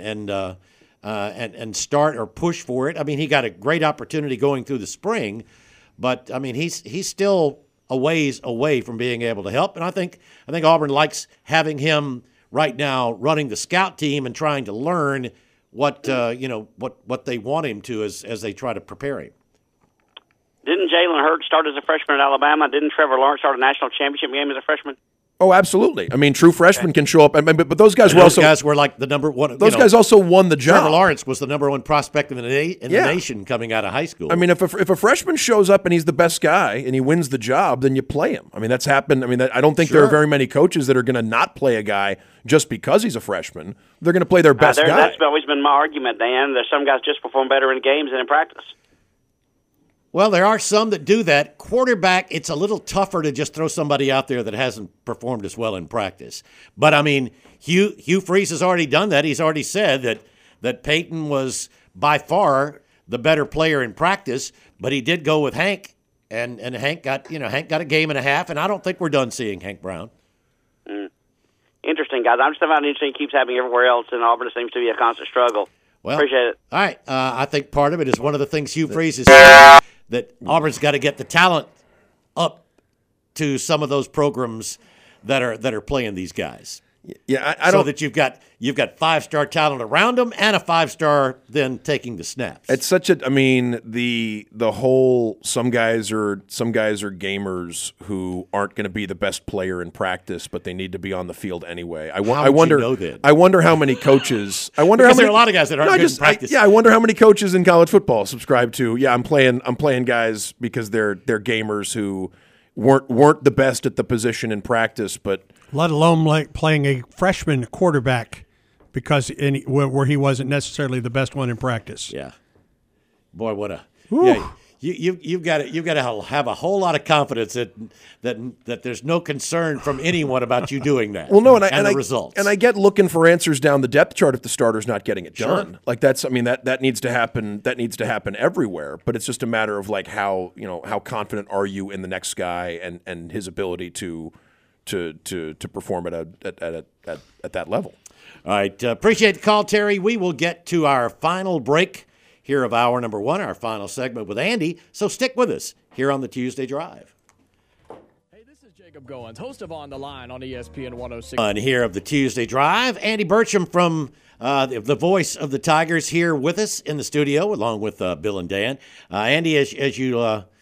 and start or push for it. I mean, he got a great opportunity going through the spring, but I mean, he's still a ways away from being able to help. And I think Auburn likes having him right now running the scout team and trying to learn what they want him to as they try to prepare him. Didn't Jalen Hurts start as a freshman at Alabama? Didn't Trevor Lawrence start a national championship game as a freshman? Oh, absolutely. I mean, true freshmen can show up. But those guys were like the number one. Those guys also won the job. Trevor Lawrence was the number one prospect in the nation coming out of high school. I mean, if a freshman shows up and he's the best guy and he wins the job, then you play him. I mean, that's happened. I mean, I don't think there are very many coaches that are going to not play a guy just because he's a freshman. They're going to play their best guy. That's always been my argument, Dan. There's some guys just perform better in games than in practice. Well, there are some that do that. Quarterback, it's a little tougher to just throw somebody out there that hasn't performed as well in practice. But, I mean, Hugh Freeze has already done that. He's already said that Peyton was by far the better player in practice, but he did go with Hank, and Hank got a game and a half, and I don't think we're done seeing Hank Brown. Interesting, guys. I'm just finding it interesting. It keeps happening everywhere else, and Auburn seems to be a constant struggle. Well, appreciate it. All right. I think part of it is one of the things Hugh Freeze has said, that Auburn's got to get the talent up to some of those programs that are playing these guys. Yeah, I don't. So that you've got 5-star talent around them and a 5-star then taking the snaps. It's such a. I mean, the whole some guys are gamers who aren't going to be the best player in practice, but they need to be on the field anyway. I wonder. You know that? I wonder how many coaches. I wonder because how many, there are a lot of guys that aren't good in practice. I wonder how many coaches in college football subscribe to. Yeah, I'm playing guys because they're gamers who weren't the best at the position in practice, but. Let alone like playing a freshman quarterback because where he wasn't necessarily the best one in practice. Yeah, boy, what a yeah. You've got to have a whole lot of confidence that there's no concern from anyone about you doing that. Well, no, and the results. And I get looking for answers down the depth chart if the starter's not getting it done. Like that needs to happen. That needs to happen everywhere. But it's just a matter of like how confident are you in the next guy and his ability to perform at that level. All right. Appreciate the call, Terry. We will get to our final break here of hour number 1, our final segment with Andy. So stick with us here on the Tuesday Drive. Hey, this is Jacob Goins, host of On the Line on ESPN 106. On here of the Tuesday Drive, Andy Burcham from the voice of the Tigers here with us in the studio, along with Bill and Dan. Andy, as you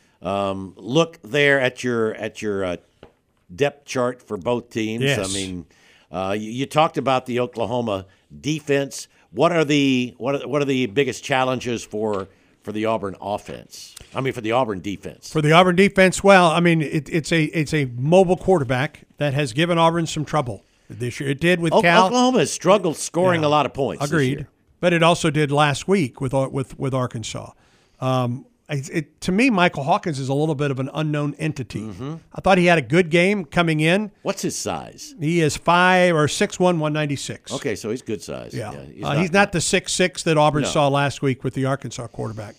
look there at your depth chart for both teams. Yes. I mean, you talked about the Oklahoma defense. What are the biggest challenges for the Auburn offense? I mean, for the Auburn defense. For the Auburn defense, well, I mean, it's a mobile quarterback that has given Auburn some trouble this year. It did with Cal. Oklahoma has struggled scoring a lot of points. Agreed, this year. But it also did last week with Arkansas. To me, Michael Hawkins is a little bit of an unknown entity. Mm-hmm. I thought he had a good game coming in. What's his size? He is 6'1", 196. Okay, so he's good size. Yeah, he's not the 6'6" that Auburn saw last week with the Arkansas quarterback.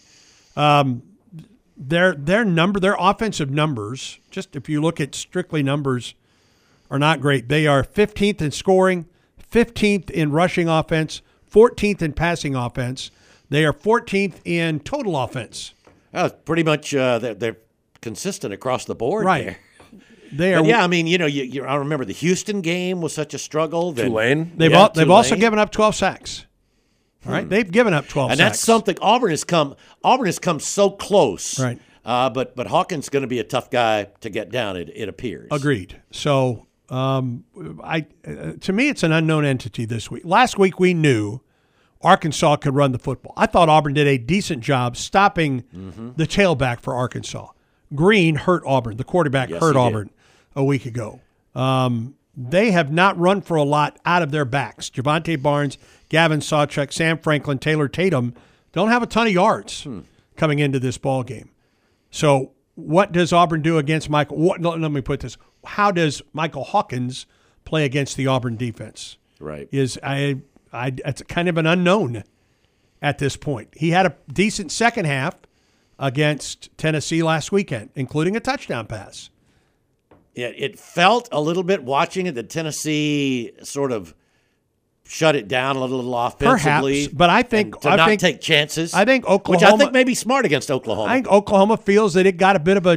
Their offensive numbers, just if you look at strictly numbers, are not great. They are 15th in scoring, 15th in rushing offense, 14th in passing offense. They are 14th in total offense. Pretty much they're consistent across the board. Right. There. They are. But yeah, I mean, I remember the Houston game was such a struggle. Tulane. They've also given up 12 sacks. All right, they've given up 12 sacks. And that's something Auburn has come so close. Right. But Hawkins is going to be a tough guy to get down, it appears. Agreed. So to me, it's an unknown entity this week. Last week we knew Arkansas could run the football. I thought Auburn did a decent job stopping the tailback for Arkansas. Green hurt Auburn. The quarterback hurt Auburn a week ago. They have not run for a lot out of their backs. Javonte Barnes, Gavin Sawchuk, Sam Franklin, Taylor Tatum don't have a ton of yards coming into this ball game. So what does Auburn do against Michael? Let me put this. How does Michael Hawkins play against the Auburn defense? Right. It's kind of an unknown at this point. He had a decent second half against Tennessee last weekend, including a touchdown pass. It felt a little bit watching it that Tennessee sort of shut it down a little offensively. Perhaps, but I think not take chances. I think Oklahoma, which I think may be smart against Oklahoma. I think Oklahoma feels that it got a bit of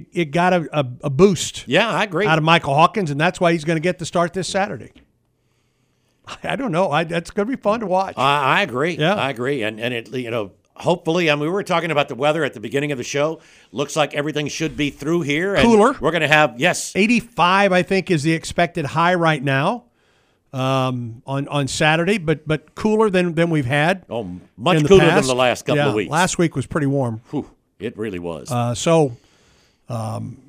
a boost. Yeah, I agree. Out of Michael Hawkins, and that's why he's going to get the start this Saturday. I don't know. That's going to be fun to watch. I agree. Yeah. I agree. And it hopefully, I mean, we were talking about the weather at the beginning of the show. Looks like everything should be through here. And cooler. We're going to have 85. I think is the expected high right now on Saturday, but cooler than we've had. Oh, much cooler than the last couple of weeks. Last week was pretty warm. Whew, it really was. And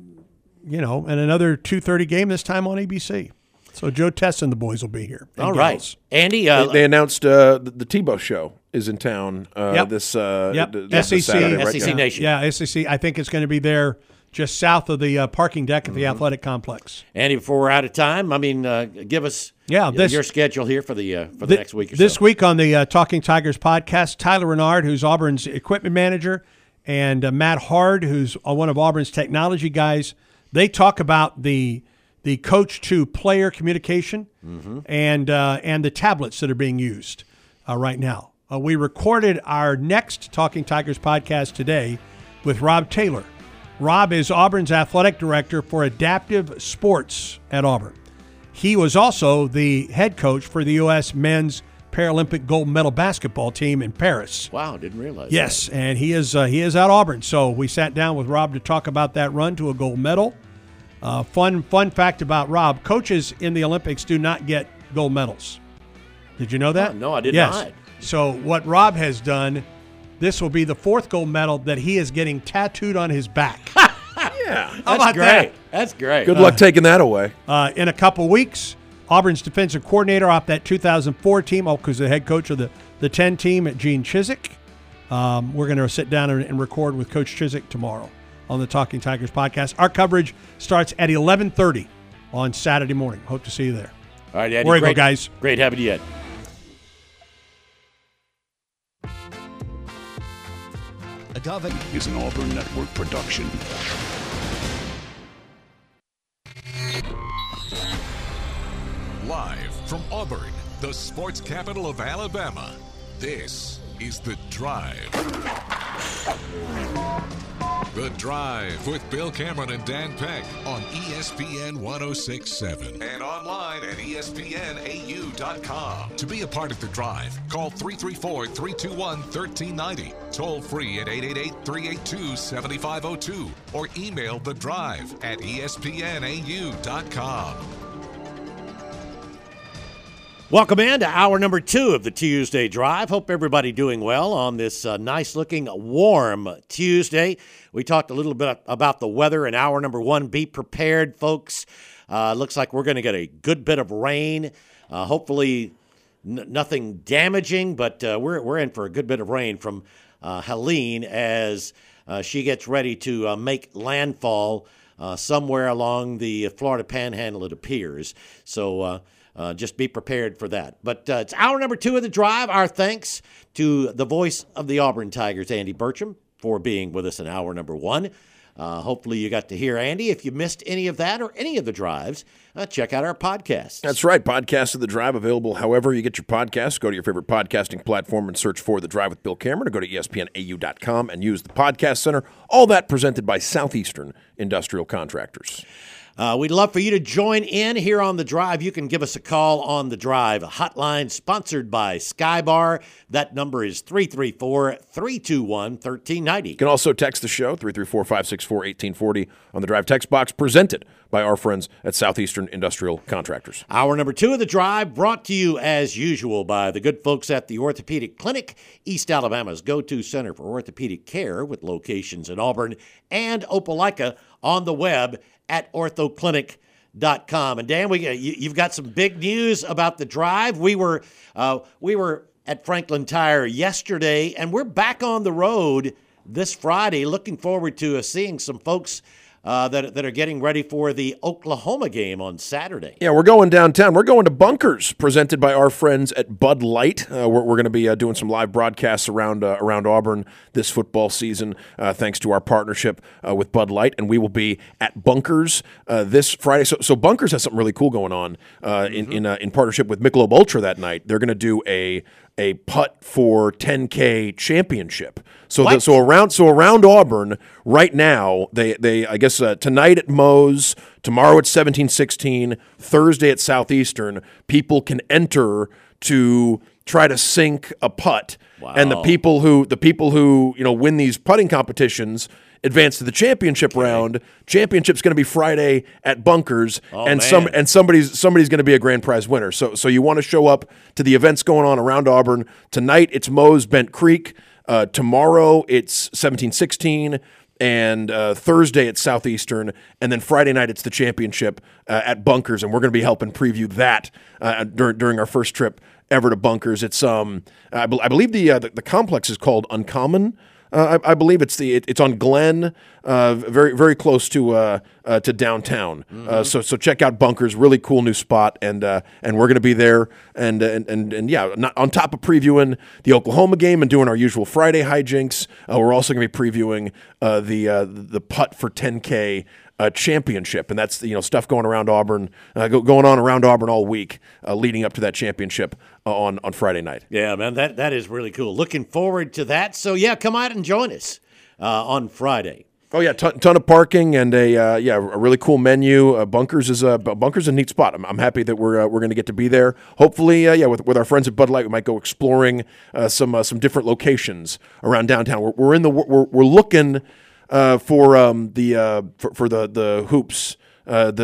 another 2:30 game this time on ABC. So Joe Tess and the boys will be here. All right. Andy. They announced the Tebow Show is in town this SEC Saturday, right? SEC Nation. Yeah, SEC. I think it's going to be there just south of the parking deck at the athletic complex. Andy, before we're out of time, I mean, give us your schedule here for the next week or so. This week on the Talking Tigers podcast, Tyler Renard, who's Auburn's equipment manager, and Matt Hard, who's one of Auburn's technology guys, they talk about the coach-to-player communication and the tablets that are being used right now. We recorded our next Talking Tigers podcast today with Rob Taylor, Rob is Auburn's athletic director for adaptive sports at Auburn. He was also the head coach for the U.S. men's Paralympic gold medal basketball team in Paris. Wow, didn't realize Yes, that. and he is at Auburn. So we sat down with Rob to talk about that run to a gold medal. Fun fact about Rob, coaches in the Olympics do not get gold medals. Did you know that? Oh, no, I did not. Yes. So what Rob has done, this will be the 4th gold medal that he is getting tattooed on his back. Yeah. How about great. that? That's great. Good luck taking that away. In a couple weeks, Auburn's defensive coordinator off that 2004 team, because the head coach of the 10 team at Gene Chizik. We're going to sit down and record with Coach Chizik tomorrow on the Talking Tigers podcast. Our coverage starts at 11:30 on Saturday morning. Hope to see you there. All right, Andy. Where you go, guys. Great having you, Ed. Agave is an Auburn Network production. Live from Auburn, the sports capital of Alabama, this is The Drive. The Drive with Bill Cameron and Dan Peck on ESPN 106.7 and online at ESPNAU.com. To be a part of The Drive, call 334-321-1390, toll free at 888-382-7502, or email The Drive at ESPNAU.com. Welcome in to hour number 2 of the Tuesday Drive. Hope everybody doing well on this nice-looking, warm Tuesday. We talked a little bit about the weather in hour number 1. Be prepared, folks. Looks like we're going to get a good bit of rain. Hopefully nothing damaging, but we're in for a good bit of rain from Helene as she gets ready to make landfall somewhere along the Florida Panhandle, it appears. So just be prepared for that. But it's hour number 2 of the Drive. Our thanks to the voice of the Auburn Tigers, Andy Burcham, for being with us in hour number 1. Hopefully you got to hear Andy. If you missed any of that or any of the drives, check out our podcast. That's right. Podcast of The Drive available however you get your podcasts. Go to your favorite podcasting platform and search for The Drive with Bill Cameron, or go to ESPNAU.com and use the Podcast Center. All that presented by Southeastern Industrial Contractors. We'd love for you to join in here on The Drive. You can give us a call on The Drive, a hotline sponsored by Skybar. That number is 334-321-1390. You can also text the show, 334-564-1840 on the Drive text box, presented by our friends at Southeastern Industrial Contractors. Hour number 2 of The Drive brought to you, as usual, by the good folks at the Orthopedic Clinic, East Alabama's go-to center for orthopedic care, with locations in Auburn and Opelika, on the web at orthoclinic.com. And Dan, you've got some big news about the Drive. We were at Franklin Tire yesterday, and we're back on the road this Friday. Looking forward to seeing some folks that are getting ready for the Oklahoma game on Saturday. Yeah, we're going downtown. We're going to Bunkers, presented by our friends at Bud Light. We're going to be doing some live broadcasts around Auburn this football season, thanks to our partnership with Bud Light, and we will be at Bunkers this Friday. So Bunkers has something really cool going on in partnership with Michelob Ultra that night. They're going to do a putt for 10K championship. So around Auburn right now, they I guess tonight at Moe's, tomorrow at 1716, Thursday at Southeastern, people can enter to try to sink a putt. Wow. And the people who win these putting competitions advance to the championship round. Championship's going to be Friday at Bunkers, somebody's going to be a grand prize winner. So you want to show up to the events going on around Auburn. Tonight it's Moe's Bent Creek. Tomorrow it's 1716, and Thursday it's Southeastern, and then Friday night it's the championship at Bunkers, and we're going to be helping preview that during our first trip ever to Bunkers. It's I believe the complex is called Uncommon. I believe it's on Glen, very very close to downtown. So check out Bunkers, really cool new spot, and we're going to be there, and on top of previewing the Oklahoma game and doing our usual Friday hijinks, we're also going to be previewing the putt for 10K championship, and that's stuff going around Auburn, going on around Auburn all week, leading up to that championship on Friday night. Yeah, man, that is really cool. Looking forward to that. So yeah, come out and join us on Friday. Oh yeah, ton of parking and a really cool menu. Bunkers is a neat spot. I'm happy that we're going to get to be there. Hopefully, with our friends at Bud Light, we might go exploring some different locations around downtown. We're looking for the hoops. At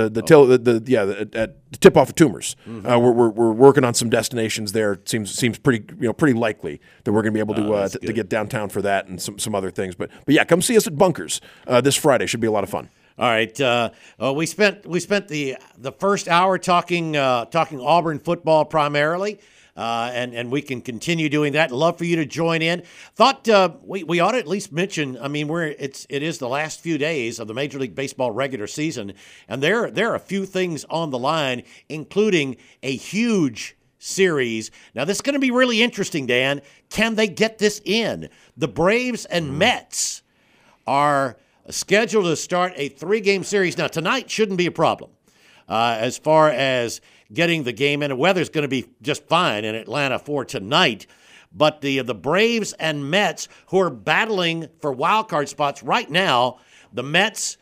the tip off of Tumors. We're working on some destinations there. It seems pretty likely that we're going to be able to get downtown for that and some other things. But yeah, come see us at Bunkers this Friday. Should be a lot of fun. All right, we spent the first hour talking Auburn football primarily. And we can continue doing that. Love for you to join in. Thought we ought to at least mention. I mean, it is the last few days of the Major League Baseball regular season, and there are a few things on the line, including a huge series. Now, this is going to be really interesting, Dan. Can they get this in? The Braves and Mets are scheduled to start a 3-game series. Now, tonight shouldn't be a problem as far as getting the game in. The weather's going to be just fine in Atlanta for tonight. But the Braves and Mets, who are battling for wild card spots right now, the Mets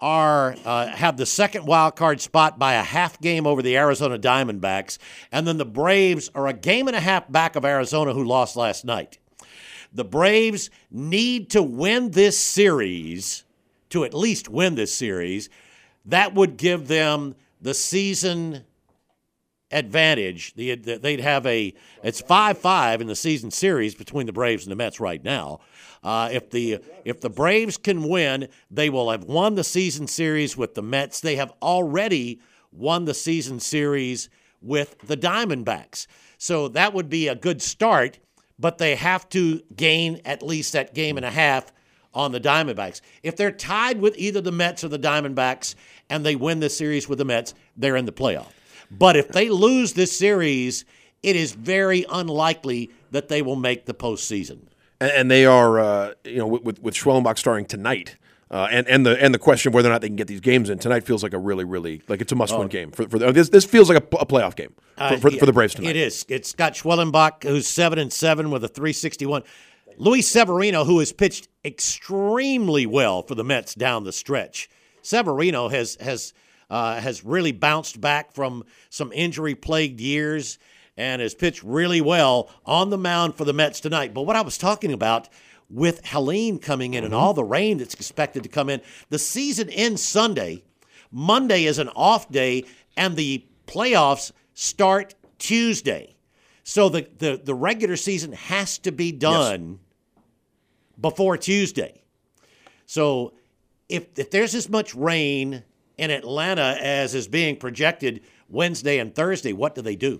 have the second wild card spot by a half game over the Arizona Diamondbacks, and then the Braves are a game and a half back of Arizona, who lost last night. The Braves need to win this series, to at least win this series. That would give them the season advantage. They'd have it's 5-5 in the season series between the Braves and the Mets right now. If the Braves can win, they will have won the season series with the Mets. They have already won the season series with the Diamondbacks. So that would be a good start, but they have to gain at least that game and a half on the Diamondbacks. If they're tied with either the Mets or the Diamondbacks and they win the series with the Mets, they're in the playoff. But if they lose this series, it is very unlikely that they will make the postseason. And they are, with Schwellenbach starting tonight, and the question of whether or not they can get these games in tonight feels like a really, really it's a must-win game for this feels like a playoff game for the Braves tonight. It is. It's got Schwellenbach, who's 7-7 with a 361. Luis Severino, who has pitched extremely well for the Mets down the stretch. Severino has really bounced back from some injury-plagued years and has pitched really well on the mound for the Mets tonight. But what I was talking about with Helene coming in and all the rain that's expected to come in, the season ends Sunday. Monday is an off day, and the playoffs start Tuesday. So the regular season has to be done before Tuesday. So if there's as much rain in Atlanta as is being projected Wednesday and Thursday, what do they do?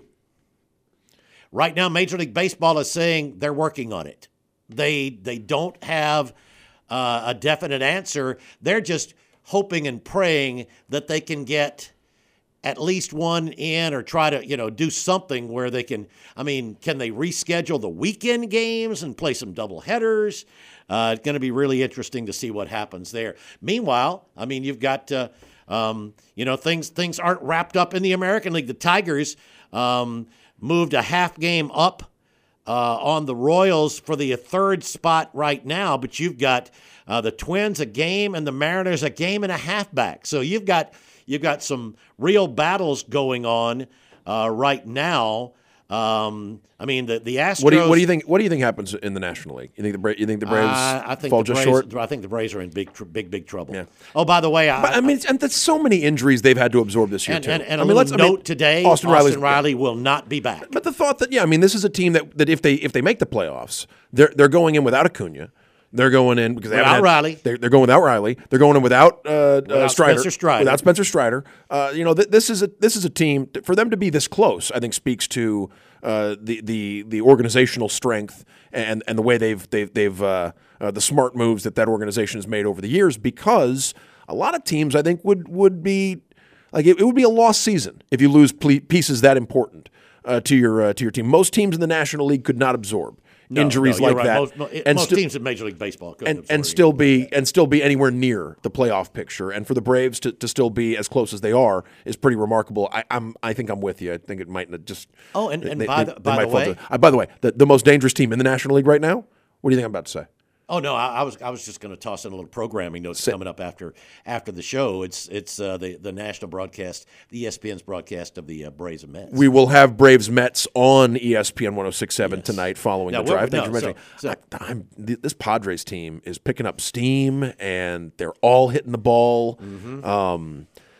Right now, Major League Baseball is saying they're working on it. They don't have a definite answer. They're just hoping and praying that they can get at least one in or try to, do something where they can they reschedule the weekend games and play some doubleheaders? It's going to be really interesting to see what happens there. Meanwhile, you've got, things aren't wrapped up in the American League. The Tigers moved a half game up on the Royals for the third spot right now, but you've got the Twins a game and the Mariners a game and a half back. So you've got some real battles going on right now. The Astros. What do you think? What do you think happens in the National League? You think the Braves fall just short? I think the Braves are in big trouble. Yeah. Oh, by the way, and that's so many injuries they've had to absorb this year too. And a note today: Austin Riley will not be back. But the thought that this is a team that if they make the playoffs, they're going in without Acuna. They're going in because Riley. They're going without Riley. They're going in without Strider. Spencer Strider. Without Spencer Strider. This is a team for them to be this close. I think speaks to the organizational strength and the way they've the smart moves that organization has made over the years. Because a lot of teams I think would be like it would be a lost season if you lose pieces that important to your team. Most teams in the National League could not absorb injuries like right. that. Most teams in Major League Baseball couldn't and still be anywhere near the playoff picture. And for the Braves to still be as close as they are is pretty remarkable. I think I'm with you. I think it might just. Oh, by the way, by the way, the most dangerous team in the National League right now. What do you think I'm about to say? Oh no, I was just going to toss in a little programming notes coming up after the show. It's the national broadcast, the ESPN's broadcast of the Braves and Mets. We will have Braves Mets on ESPN 106.7 tonight following the drive. Thank you for mentioning. This Padres team is picking up steam, and they're all hitting the ball. Mm-hmm.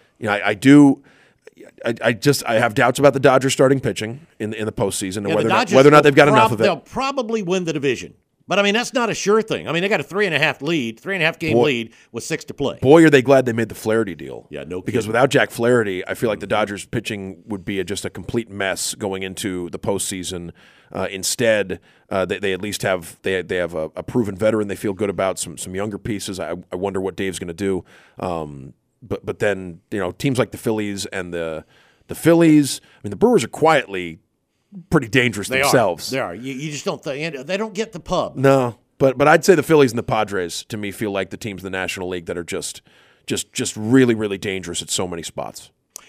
I have doubts about the Dodgers starting pitching in the postseason, and whether or not they've got enough of it. They'll probably win the division. But, I mean, that's not a sure thing. I mean, they got a 3.5 game lead with 6 to play. Boy, are they glad they made the Flaherty deal. Yeah, no kidding. Because without Jack Flaherty, I feel like the Dodgers pitching would be just a complete mess going into the postseason. Instead, they at least have a proven veteran they feel good about, some younger pieces. I wonder what Dave's going to do. But then, teams like the Phillies and the Phillies, I mean, the Brewers are quietly pretty dangerous themselves. They are. You just don't think they don't get the pub. No, but I'd say the Phillies and the Padres to me feel like the teams in the National League that are just really, really dangerous at so many spots.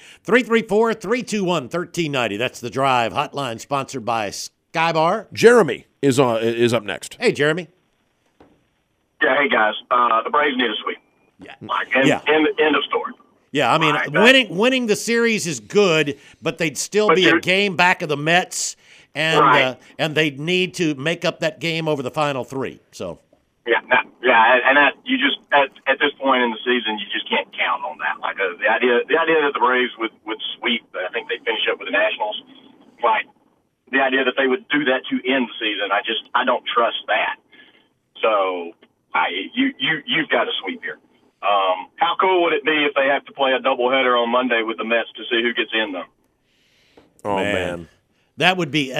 334-321-1390. That's the Drive hotline, sponsored by Skybar. Jeremy is up next. Hey, Jeremy. Yeah, hey guys. The Braves need a sweep. Yeah. End of story. Yeah, I mean, winning the series is good, but they'd still be a game back of the Mets, and they'd need to make up that game over the final 3. So. And that you just at this point in the season, you just can't count on that. Like the idea that the Braves would sweep, I think they finish up with the Nationals. Like the idea that they would do that to end the season, I don't trust that. So you've got to sweep here. How cool would it be if they have to play a doubleheader on Monday with the Mets to see who gets in them? Oh man. That would be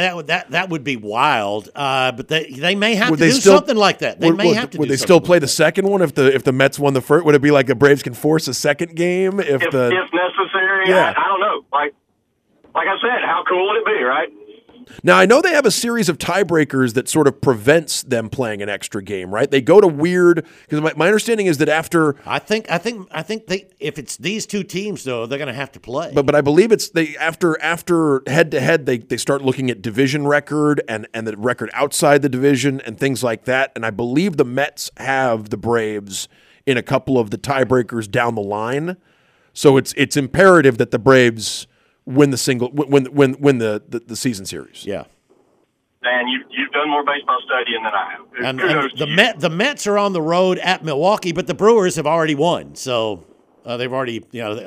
wild, but they may have to do something like that. Would they still play the second one if the Mets won the first? Would it be like the Braves can force a second game if necessary? Yeah. I don't know. Like I said, how cool would it be, right? Now, I know they have a series of tiebreakers that sort of prevents them playing an extra game, right? They go to weird – because my understanding is that after – I think if it's these two teams, though, they're going to have to play. But I believe it's after head-to-head, they start looking at division record and the record outside the division and things like that. And I believe the Mets have the Braves in a couple of the tiebreakers down the line. So it's imperative that the Braves – win the season series. Yeah. Dan, you've done more baseball studying than I have. And the Mets are on the road at Milwaukee, but the Brewers have already won, so they're already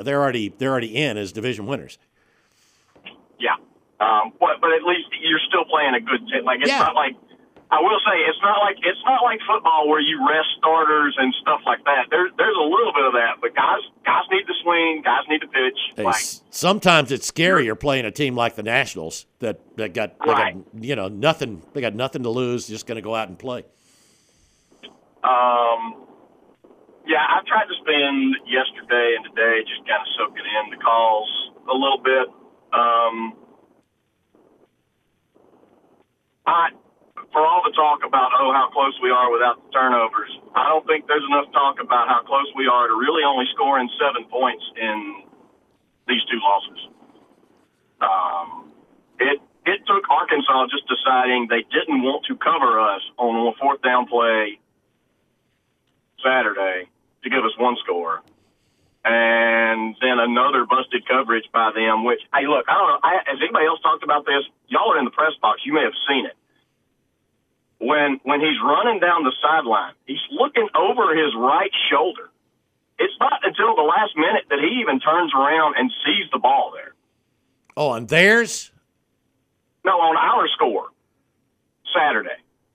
in as division winners. Yeah, but at least you're still playing a good team. Like it's not like. I will say it's not like football where you rest starters and stuff like that. There's a little bit of that, but guys need to swing, guys need to pitch. Sometimes it's scarier playing a team like the Nationals that got nothing. They got nothing to lose, just going to go out and play. Yeah, I tried to spend yesterday and today just kind of soaking in the calls a little bit. For all the talk about, how close we are without the turnovers, I don't think there's enough talk about how close we are to really only scoring 7 points in these 2 losses. It took Arkansas just deciding they didn't want to cover us on a 4th down play Saturday to give us 1 score. And then another busted coverage by them, which, hey, look, I don't know. Has anybody else talked about this? Y'all are in the press box. You may have seen it. When he's running down the sideline, he's looking over his right shoulder. It's not until the last minute that he even turns around and sees the ball there. Oh, on theirs? No, on our score, Saturday.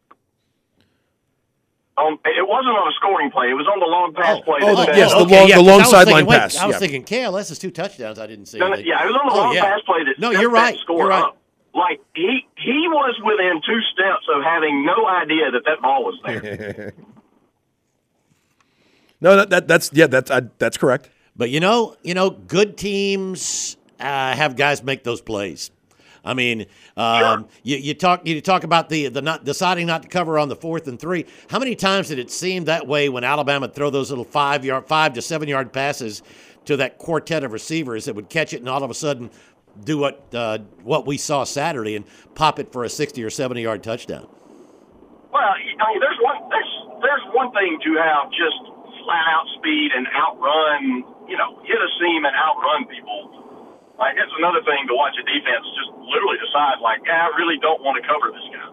It wasn't on a scoring play. It was on the long pass play. The long sideline pass. I was thinking, KLS is 2 touchdowns. I didn't see anything. Yeah, it was on the long pass play that you're right. You're right. Up. Like, he was within 2 steps of having no idea that ball was there. No, that's correct. But good teams have guys make those plays. I mean, sure. you talk about the not deciding not to cover on the 4th and 3. How many times did it seem that way when Alabama would throw those little 5 to 7 yard passes to that quartet of receivers that would catch it and all of a sudden do what we saw Saturday and pop it for a 60 or 70 yard touchdown? Well, I mean, there's there's one thing to have just flat out speed and outrun, hit a seam and outrun people. Like, it's another thing to watch a defense just literally decide, like, I really don't want to cover this guy.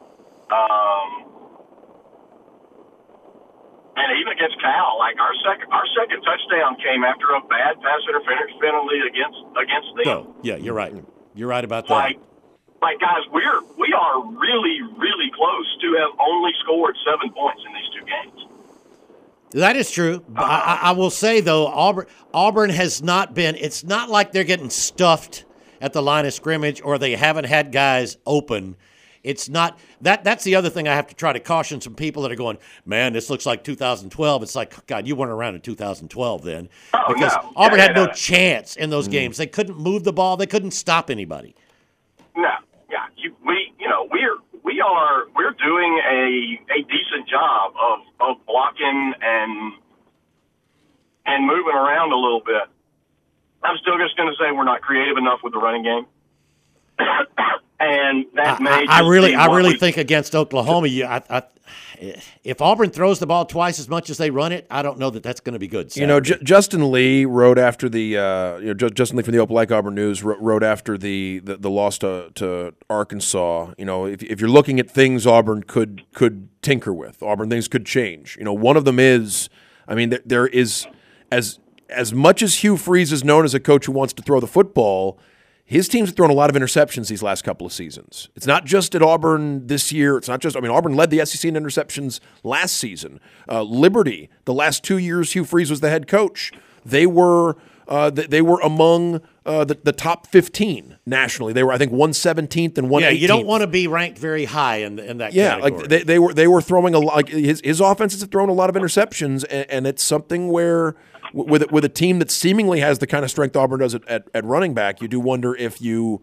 And even against Cal, like our second touchdown came after a bad pass interference penalty against them. No, yeah, you're right. You're right about that. Like guys, we are really, really close to have only scored 7 points in these two games. That is true. I will say, though, Auburn has not been – it's not like they're getting stuffed at the line of scrimmage or they haven't had guys open. It's not – that's the other thing I have to try to caution some people that are going, man, this looks like 2012. It's like, God, you weren't around in 2012 then. Because Auburn had no chance in those games. They couldn't move the ball. They couldn't stop anybody. No. Yeah, we're doing a decent job of blocking and moving around a little bit. I'm still just going to say we're not creative enough with the running game, and that I really think against Oklahoma, if Auburn throws the ball twice as much as they run it, I don't know that that's going to be good. Saturday. Justin Lee wrote after the Justin Lee from the Opelika Auburn News wrote after the loss to Arkansas. If you're looking at things Auburn could tinker with, Auburn things could change. One of them is, there is as much as Hugh Freeze is known as a coach who wants to throw the football. His teams have thrown a lot of interceptions these last couple of seasons. It's not just at Auburn this year. It's not just – Auburn led the SEC in interceptions last season. Liberty, the last 2 years Hugh Freeze was the head coach, they were among the top 15 nationally. They were, I think, 117th and 118th. Yeah, you don't want to be ranked very high in that category. Like they were throwing a lot – like his offenses have thrown a lot of interceptions, and it's something where – with a team that seemingly has the kind of strength Auburn does at running back, you do wonder if you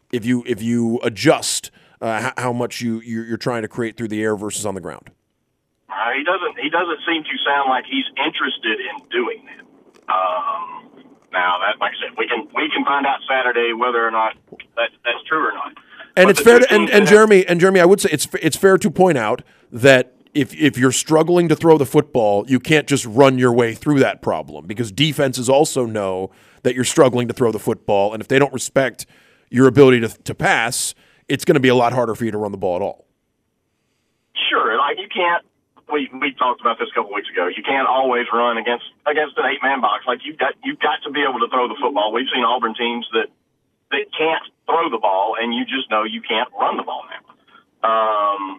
adjust how much you're trying to create through the air versus on the ground. He doesn't seem to sound like he's interested in doing that. Now that, like I said, we can find out Saturday whether or not that's true or not. And it's fair to, and Jeremy, I would say it's fair to point out that. If you're struggling to throw the football, you can't just run your way through that problem because defenses also know that you're struggling to throw the football, and if they don't respect your ability to pass, it's going to be a lot harder for you to run the ball at all. Sure, like you can't. We talked about this a couple weeks ago. You can't always run against an 8-man box. Like you've got to be able to throw the football. We've seen Auburn teams that can't throw the ball, and you just know you can't run the ball now.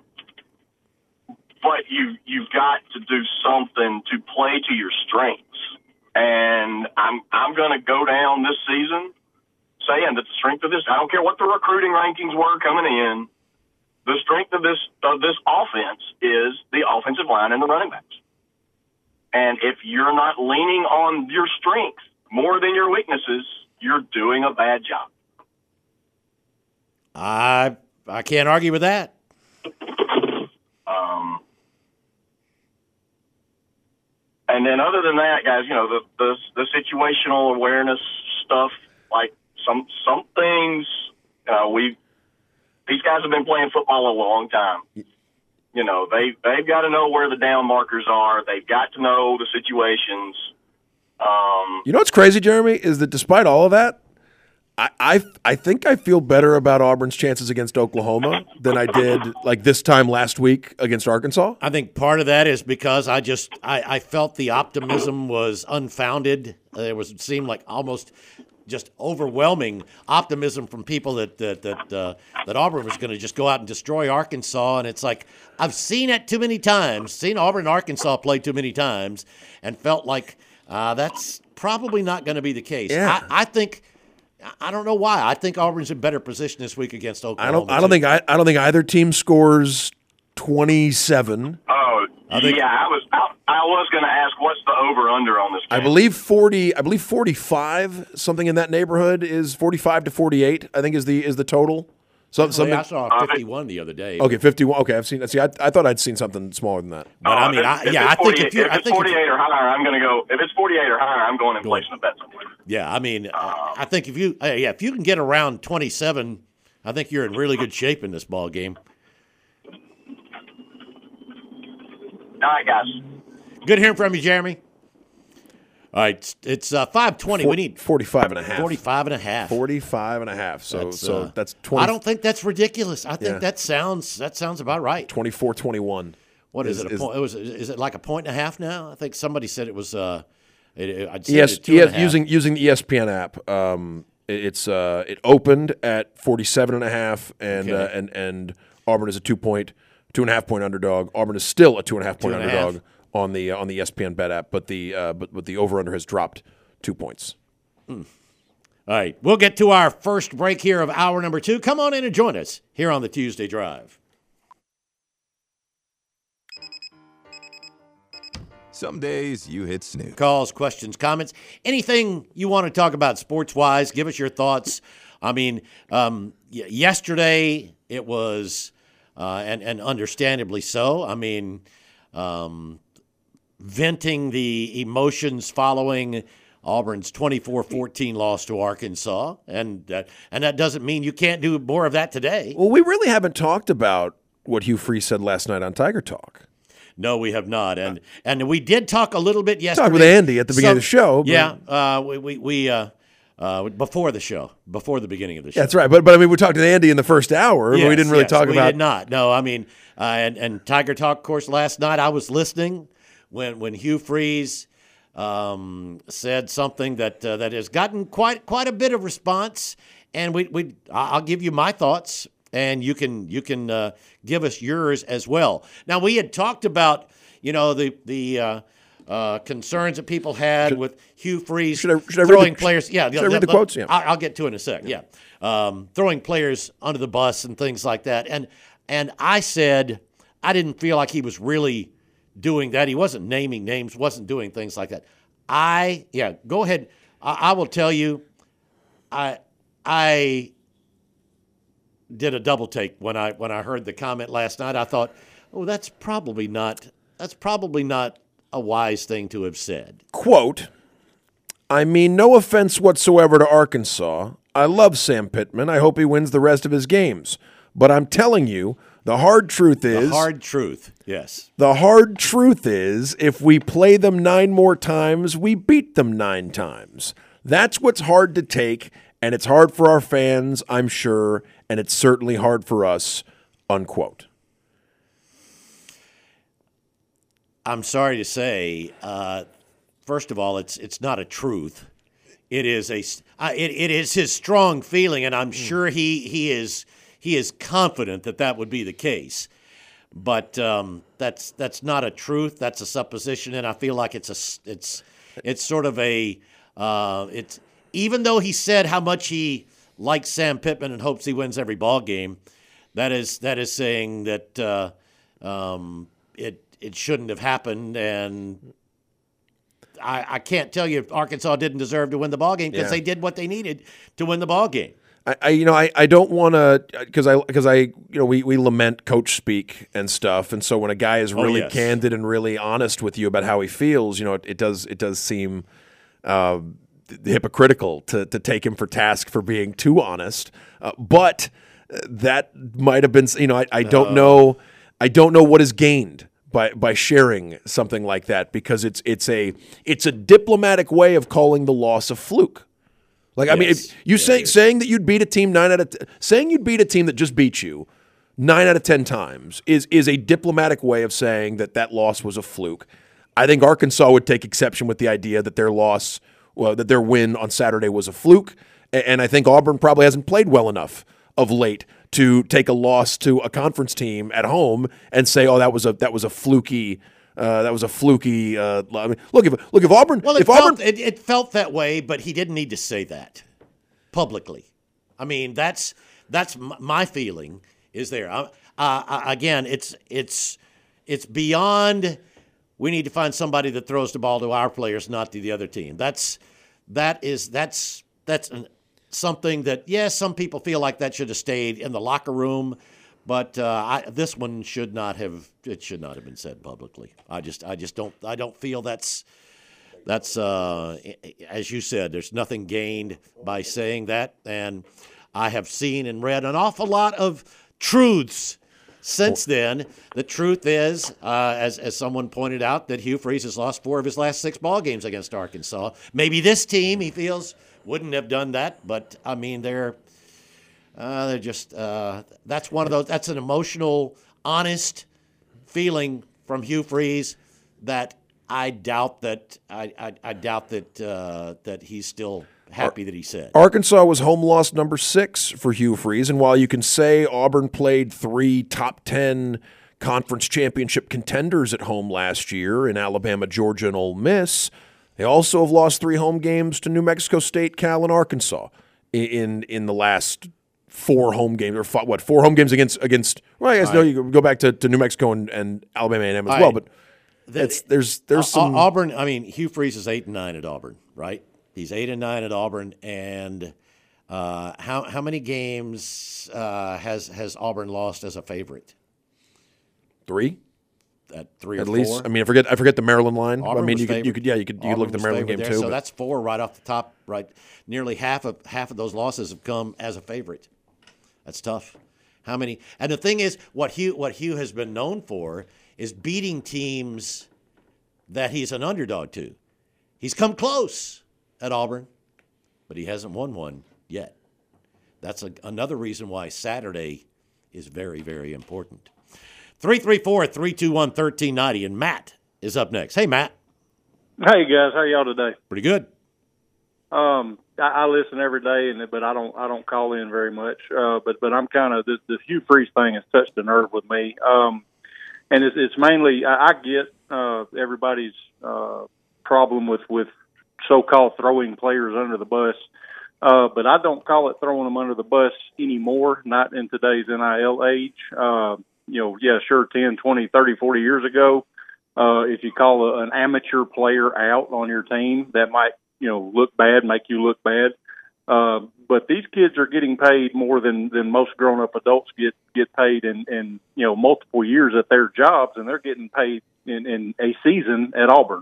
But you've got to do something to play to your strengths. And I'm going to go down this season saying that the strength of this, I don't care what the recruiting rankings were coming in, the strength of this offense is the offensive line and the running backs. And if you're not leaning on your strengths more than your weaknesses, you're doing a bad job. I can't argue with that. And then other than that, guys, the situational awareness stuff, like some things, these guys have been playing football a long time. They've got to know where the down markers are. They've got to know the situations. What's crazy, Jeremy, is that despite all of that, I think I feel better about Auburn's chances against Oklahoma than I did like this time last week against Arkansas. I think part of that is because I felt the optimism was unfounded. It seemed like almost just overwhelming optimism from people that Auburn was going to just go out and destroy Arkansas. And it's like I've seen it too many times, seen Auburn and Arkansas play too many times, and felt like that's probably not going to be the case. Yeah. I think. I don't know why. I think Auburn's in better position this week against Oklahoma. I don't think either team scores 27. Oh, I was going to ask what's the over under on this game. I believe 45, something in that neighborhood is 45 to 48. I think is the total. I saw 51 the other day. Okay, 51. Okay, I've seen. See, I thought I'd seen something smaller than that. But I think if it's 48 or higher, I'm going to go. If it's 48 or higher, I'm going and placing a bet somewhere. Yeah, I think if you can get around 27, I think you're in really good shape in this ball game. All right, guys. Good hearing from you, Jeremy. All right, it's 5:20. We need 45 and a half. 45 and a half. 45 and a half. So that's 20. I don't think that's ridiculous. I think that sounds about right. 24-21. What is it? A point? Is it like a point and a half now? I think somebody said it was. Yes, using the ESPN app. It opened at 47 and a half, and Auburn is a 2.5 point underdog. Auburn is still a 2.5 point underdog on the ESPN bet app, but the over under has dropped 2 points. All right, we'll get to our first break here of hour number 2. Come on in and join us here on the Tuesday Drive. Some days you hit snooze. Calls, questions, comments, anything you want to talk about sports-wise, give us your thoughts. I mean, yesterday it was, and understandably so, I mean, venting the emotions following Auburn's 24-14 loss to Arkansas, and that doesn't mean you can't do more of that today. Well, we really haven't talked about what Hugh Freeze said last night on Tiger Talk. No, we have not, and we did talk a little bit yesterday. Talked with Andy at the beginning of the show. Yeah, we before the show, before the beginning of the show. That's right, but I mean, we talked to Andy in the first hour, but we didn't really talk about. We did not. No, I mean, and Tiger Talk, of course, last night I was listening when Hugh Freeze said something that has gotten quite a bit of response, and I'll give you my thoughts. And you can give us yours as well. Now, we had talked about, the concerns that people had with Hugh Freeze throwing players. Yeah, should I read the quotes? Yeah, I'll get to it in a sec. Yeah, throwing players under the bus and things like that. And I said I didn't feel like he was really doing that. He wasn't naming names, wasn't doing things like that. Go ahead. I will tell you, I did a double take when I heard the comment last night. I thought, that's probably not a wise thing to have said. Quote, I mean no offense whatsoever to Arkansas. I love Sam Pittman. I hope he wins the rest of his games. But I'm telling you, the hard truth is... The hard truth, yes. The hard truth is if we play them 9 more times, we beat them 9 times. That's what's hard to take, and it's hard for our fans, I'm sure, and it's certainly hard for us, unquote. I'm sorry to say, first of all, it's not a truth. It is it is his strong feeling, and I'm sure he is confident that would be the case. But that's not a truth. That's a supposition, and I feel like it's sort of a it's even though he said how much he likes Sam Pittman and hopes he wins every ball game, that is saying that it shouldn't have happened, and I can't tell you if Arkansas didn't deserve to win the ball game because they did what they needed to win the ball game. I don't want to because we lament coach speak and stuff, and so when a guy is really candid and really honest with you about how he feels, it does seem hypocritical to take him for task for being too honest. But that might have been, I don't know what is gained by sharing something like that, because it's a diplomatic way of calling the loss a fluke. Like, I mean, if you saying that you'd beat a team saying you'd beat a team that just beat you 9 out of 10 times is a diplomatic way of saying that loss was a fluke. I think Arkansas would take exception with the idea that that their win on Saturday was a fluke, and I think Auburn probably hasn't played well enough of late to take a loss to a conference team at home and say, that was a fluky. I mean, look if Auburn. Well, it felt that way, but he didn't need to say that publicly. I mean, that's my feeling. Is there again? It's beyond. We need to find somebody that throws the ball to our players, not to the other team. That's something that some people feel like that should have stayed in the locker room. But this one should not have been said publicly. I don't feel that's as you said, there's nothing gained by saying that. And I have seen and read an awful lot of truths Since then, the truth is, as someone pointed out, that Hugh Freeze has lost 4 of his last 6 ball games against Arkansas. Maybe this team, he feels, wouldn't have done that, but I mean, they're just that's one of those. That's an emotional, honest feeling from Hugh Freeze that I doubt that that he's still happy that he said. Arkansas was home loss number 6 for Hugh Freeze, and while you can say Auburn played 3 top 10 conference championship contenders at home last year in Alabama, Georgia, and Ole Miss, they also have lost 3 home games to New Mexico State, Cal, and Arkansas in the last 4 home games, or 4 home games against. Well, I guess no, you go back to New Mexico and Alabama A&M as well, but there's some Auburn. I mean, Hugh Freeze is 8-9 at Auburn, right? He's 8-9 at Auburn, and how many games has Auburn lost as a favorite? 3. At 3 or at 4? least. I mean, I forget the Maryland line. Auburn I mean, you favored. could look at the Maryland game there, too. So that's 4 right off the top. Right, nearly half of those losses have come as a favorite. That's tough. How many? And the thing is, what Hugh has been known for is beating teams that he's an underdog to. He's come close at Auburn, but he hasn't won one yet. That's another reason why Saturday is very, very important. 334-321-1390, and Matt is up next. Hey, Matt. Hey, guys. How y'all today? Pretty good. I listen every day, but I don't call in very much. But I'm kind of this Hugh Freeze thing has touched the nerve with me. And it's mainly I get everybody's problem with so-called throwing players under the bus. But I don't call it throwing them under the bus anymore, not in today's NIL age. Sure, 10, 20, 30, 40 years ago, if you call an amateur player out on your team, that might, look bad, make you look bad. But these kids are getting paid more than most grown-up adults get paid in multiple years at their jobs, and they're getting paid in a season at Auburn.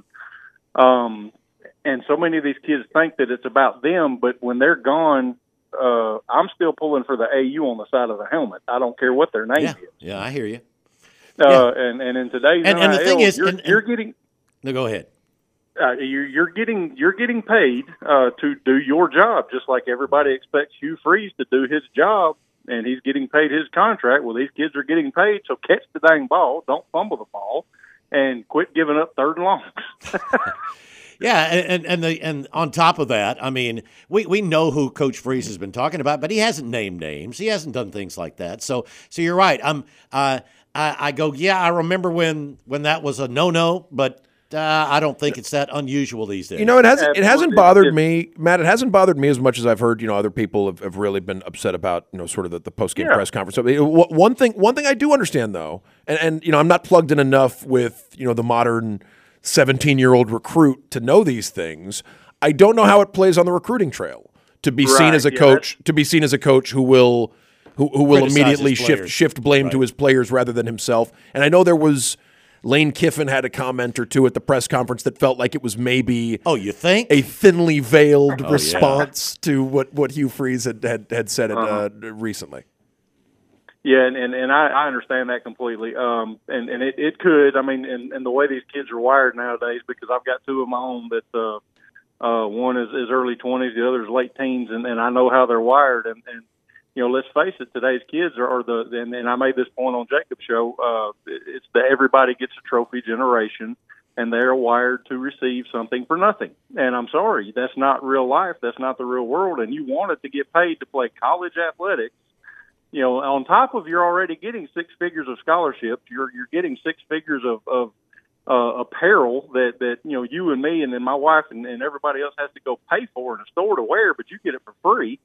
And so many of these kids think that it's about them, but when they're gone, I'm still pulling for the AU on the side of the helmet. I don't care what their name is. Yeah, I hear you. And in today's and the thing is, you're getting. No, go ahead. You're getting paid to do your job, just like everybody expects Hugh Freeze to do his job, and he's getting paid his contract. Well, these kids are getting paid, so catch the dang ball, don't fumble the ball, and quit giving up third and longs. Yeah, and on top of that, I mean, we know who Coach Freeze has been talking about, but he hasn't named names. He hasn't done things like that. So you're right. I go, yeah, I remember when that was a no-no, but I don't think it's that unusual these days. It hasn't bothered me, Matt. It hasn't bothered me as much as I've heard. Other people have really been upset about sort of the post-game press conference. One thing I do understand though, and I'm not plugged in enough with the modern 17-year-old recruit to know these things. I don't know how it plays on the recruiting trail to be seen as a coach. To be seen as a coach who will immediately shift blame to his players rather than himself. And I know there was Lane Kiffin had a comment or two at the press conference that felt like it was maybe you think a thinly veiled response to what Hugh Freeze had said recently. Yeah, and I understand that completely. And it could. I mean, and the way these kids are wired nowadays, because I've got 2 of my own that one is early 20s, the other is late teens, and I know how they're wired. And let's face it, today's kids are and I made this point on Jacob's show. It's the everybody gets a trophy generation, and they're wired to receive something for nothing. And I'm sorry, that's not real life. That's not the real world. And you wanted to get paid to play college athletics. On top of you're already getting 6 figures of scholarships, you're getting 6 figures of apparel that you and me and then my wife and everybody else has to go pay for in a store to wear, but you get it for free.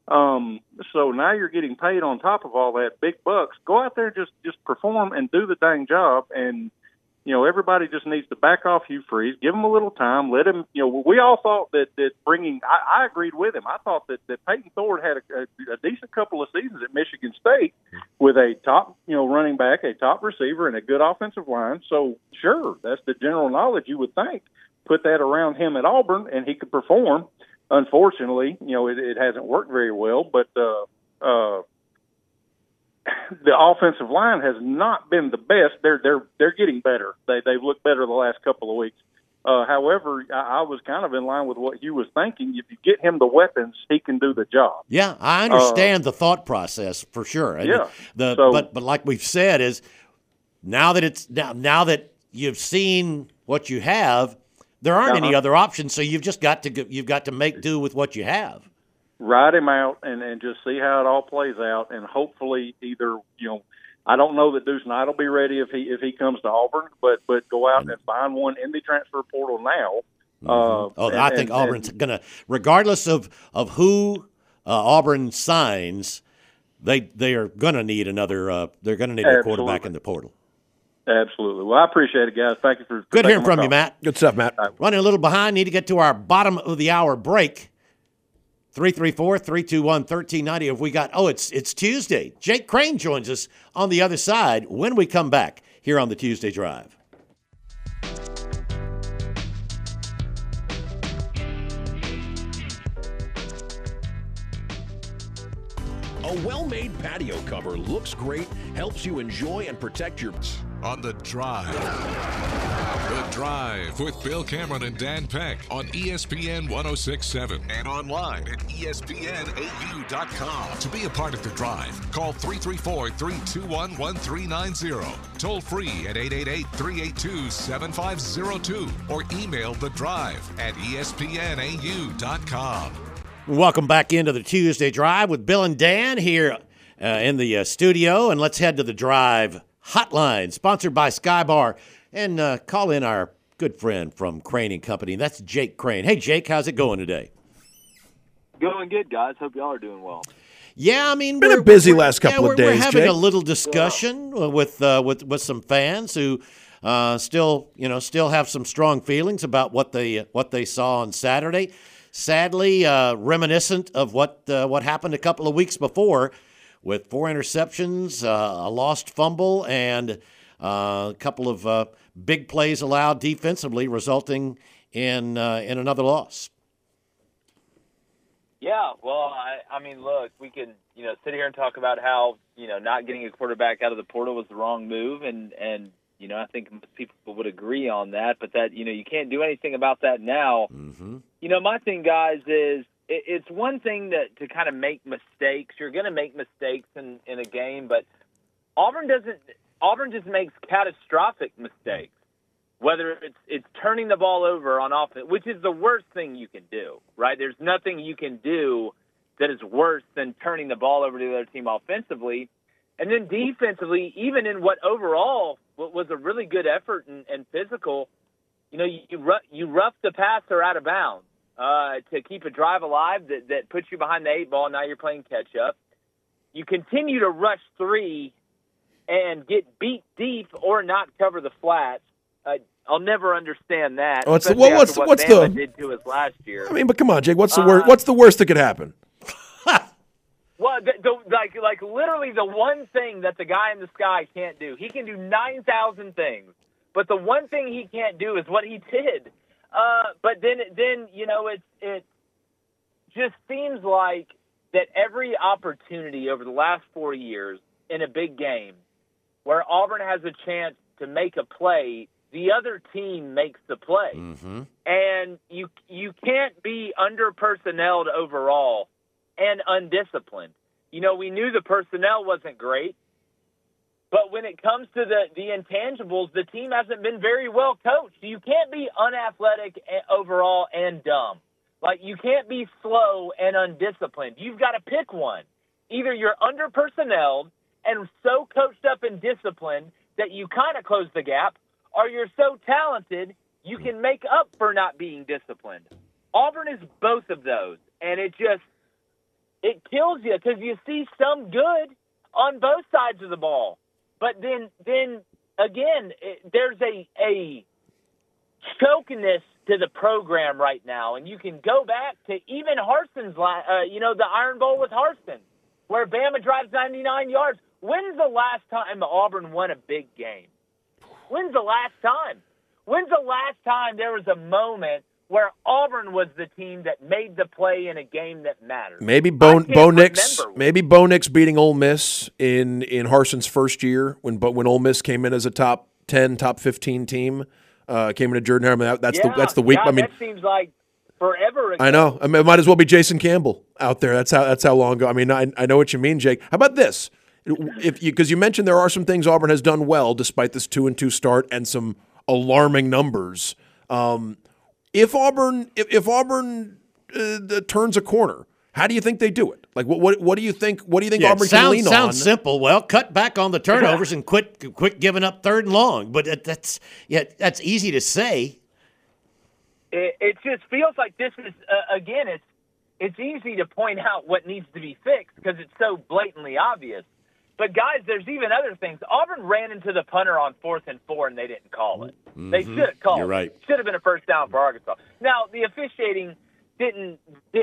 So now you're getting paid on top of all that, big bucks. Go out there and just perform and do the dang job. And everybody just needs to back off Hugh Freeze, give him a little time, let him. We all thought that bringing. I agreed with him. I thought that Peyton Thorne had a decent couple of seasons at Michigan State with a top running back, a top receiver, and a good offensive line. So sure, that's the general knowledge you would think. Put that around him at Auburn, and he could perform. Unfortunately, it hasn't worked very well. But the offensive line has not been the best. They're getting better. They've looked better the last couple of weeks. However, I was kind of in line with what you was thinking. If you get him the weapons, he can do the job. Yeah, I understand the thought process for sure. Yeah. But like we've said, is now that you've seen what you have, there aren't any other options. So you've just got to make do with what you have. Ride him out and just see how it all plays out, and hopefully either I don't know that Deuce Knight will be ready if he comes to Auburn, but go out and find one in the transfer portal now. I think Auburn's going to, regardless of who Auburn signs, they are going to need another. They're going to need a quarterback in the portal. Absolutely. Well, I appreciate it, guys. Thank you for good hearing from you, Matt. Good stuff, Matt. Running a little behind. Need to get to our bottom of the hour break. 334-321-1390. If we got, it's Tuesday. Jake Crane joins us on the other side when we come back here on the Tuesday Drive. A well-made patio cover looks great, helps you enjoy and protect your... On The Drive. The Drive with Bill Cameron and Dan Peck on ESPN 106.7 and online at ESPNAU.com. To be a part of The Drive, call 334-321-1390. Toll free at 888-382-7502 or email The Drive at ESPNAU.com. Welcome back into the Tuesday Drive with Bill and Dan here in the studio, and let's head to the Drive hotline, sponsored by Skybar, and call in our good friend from Crane & Company. That's Jake Crane. Hey, Jake, how's it going today? Going good, guys. Hope y'all are doing well. Yeah, I mean, been a busy last couple of days. We're having Jake. a little discussion with some fans who still have some strong feelings about what they saw on Saturday. Sadly, reminiscent of what happened a couple of weeks before, with 4 interceptions, a lost fumble, and a couple of big plays allowed defensively, resulting in another loss. Yeah, well, I mean, look, we can sit here and talk about how not getting a quarterback out of the portal was the wrong move, and I think most people would agree on that. But that you can't do anything about that now. Mm-hmm. My thing, guys, is it's one thing to kind of make mistakes. You're going to make mistakes in a game, but Auburn doesn't. Auburn just makes catastrophic mistakes. Whether it's turning the ball over on offense, which is the worst thing you can do, right? There's nothing you can do that is worse than turning the ball over to the other team offensively. And then defensively, even in what overall was a really good effort and physical, you rough the passer out of bounds to keep a drive alive that puts you behind the 8 ball. Now you're playing catch up. You continue to rush 3 and get beat deep or not cover the flats. I'll never understand that. What's what the did to us last year? I mean, but come on, Jake. What's the worst? What's the worst that could happen? Well, like literally the one thing that the guy in the sky can't do. He can do 9,000 things, but the one thing he can't do is what he did. But then it just seems like that every opportunity over the last 4 years in a big game where Auburn has a chance to make a play, the other team makes the play. Mm-hmm. And you can't be under-personneled overall and undisciplined. We knew the personnel wasn't great, but when it comes to the intangibles, the team hasn't been very well coached. You can't be unathletic overall and dumb. Like, you can't be slow and undisciplined. You've got to pick one. Either you're under-personneled and so coached up and disciplined that you kind of close the gap, or you're so talented you can make up for not being disciplined. Auburn is both of those, and it kills you because you see some good on both sides of the ball. But then again, there's a chokiness to the program right now, and you can go back to even Harson's, the Iron Bowl with Harson, where Bama drives 99 yards. When's the last time Auburn won a big game? When's the last time? When's the last time there was a moment where Auburn was the team that made the play in a game that mattered. Maybe Bo Nix beating Ole Miss in Harson's first year when Ole Miss came in as a top 10, top 15 team, came into Jordan Hare. That's the week. God, that seems like forever ago. I know. I mean, it might as well be Jason Campbell out there. That's how long ago. I mean, I know what you mean, Jake. How about this? Because you mentioned there are some things Auburn has done well despite this 2-2 start and some alarming numbers. If Auburn turns a corner, how do you think they do it? Like what do you think? What do you think Auburn can lean on? Sounds simple. Well, cut back on the turnovers and quit giving up 3rd and long. But that's easy to say. It just feels like this is again. It's easy to point out what needs to be fixed because it's so blatantly obvious. But, guys, there's even other things. Auburn ran into the punter on 4th and 4, and they didn't call it. Mm-hmm. They should have called it. You're right. Should have been a first down for Arkansas. Now, the officiating didn't,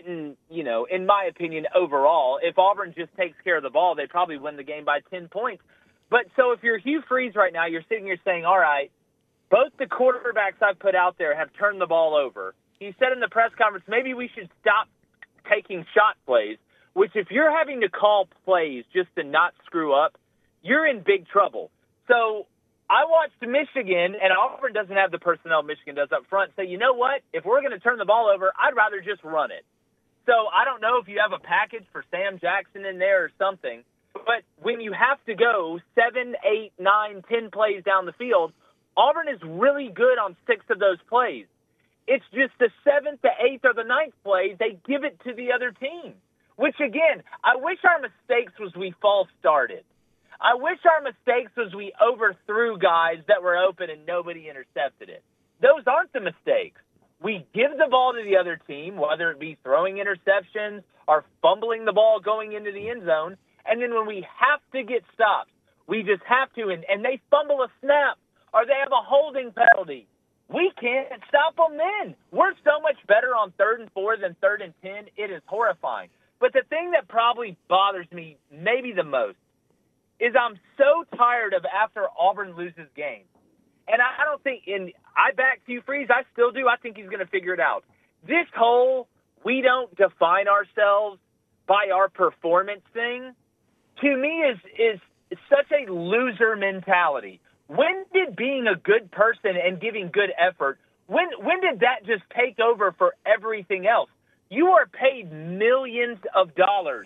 in my opinion, overall, if Auburn just takes care of the ball, they probably win the game by 10 points. But so if you're Hugh Freeze right now, you're sitting here saying, all right, both the quarterbacks I've put out there have turned the ball over. He said in the press conference, maybe we should stop taking shot plays. Which if you're having to call plays just to not screw up, you're in big trouble. So I watched Michigan, and Auburn doesn't have the personnel Michigan does up front, say, you know what? If we're going to turn the ball over, I'd rather just run it. So I don't know if you have a package for Sam Jackson in there or something, but when you have to go 7, 8, 9, 10 plays down the field, Auburn is really good on 6 of those plays. It's just the 7th, the 8th, or the 9th play, they give it to the other team. Which, again, I wish our mistakes was we false started. I wish our mistakes was we overthrew guys that were open and nobody intercepted it. Those aren't the mistakes. We give the ball to the other team, whether it be throwing interceptions or fumbling the ball going into the end zone, and then when we have to get stops, we just have to, and they fumble a snap or they have a holding penalty. We can't stop them then. We're so much better on 3rd and 4 than 3rd and 10. It is horrifying. But the thing that probably bothers me maybe the most is I'm so tired of after Auburn loses games. And I don't think I back Hugh Freeze. I still do. I think he's going to figure it out. This whole we don't define ourselves by our performance thing, to me is such a loser mentality. When did being a good person and giving good effort, when did that just take over for everything else? You are paid millions of dollars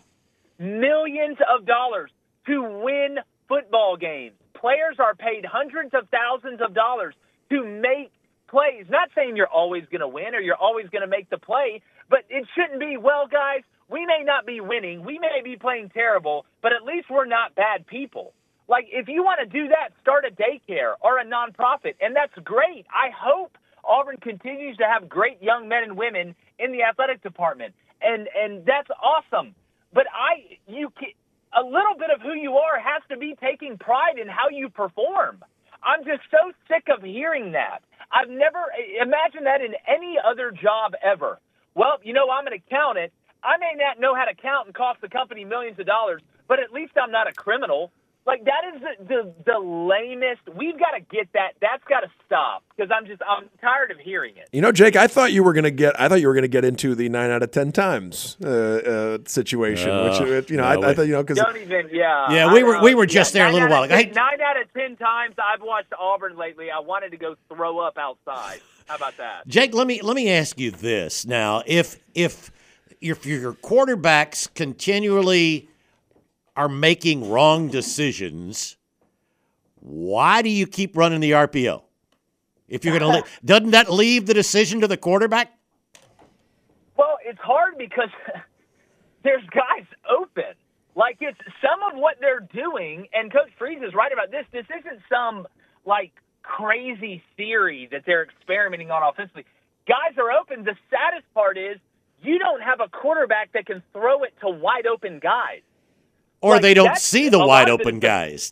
to win football games. Players are paid hundreds of thousands of dollars to make plays. Not saying you're always going to win or you're always going to make the play, but it shouldn't be, well, guys, we may not be winning, we may be playing terrible, but at least we're not bad people. Like, if you want to do that, start a daycare or a nonprofit, and that's great. I hope Auburn continues to have great young men and women in the athletic department, and that's awesome. But a little bit of who you are has to be taking pride in how you perform. I'm just so sick of hearing that. I've never imagined that in any other job ever. Well, I'm an accountant. I may not know how to count and cost the company millions of dollars, but at least I'm not a criminal. Like, that is the lamest. We've got to get that. That's got to stop because I'm tired of hearing it. Jake, I thought you were going to get into the 9 out of 10 times situation, which I thought because don't even we were just there a little while ago. 9 out of 10 times I've watched Auburn lately. I wanted to go throw up outside. How about that, Jake? Let me ask you this now: if your quarterbacks continually are making wrong decisions, why do you keep running the RPO? If you're going to, doesn't that leave the decision to the quarterback? Well, it's hard because there's guys open. Like, it's some of what they're doing, and Coach Freeze is right about this. This isn't some crazy theory that they're experimenting on offensively. Guys are open. The saddest part is you don't have a quarterback that can throw it to wide open guys. Or they don't see the wide open guys.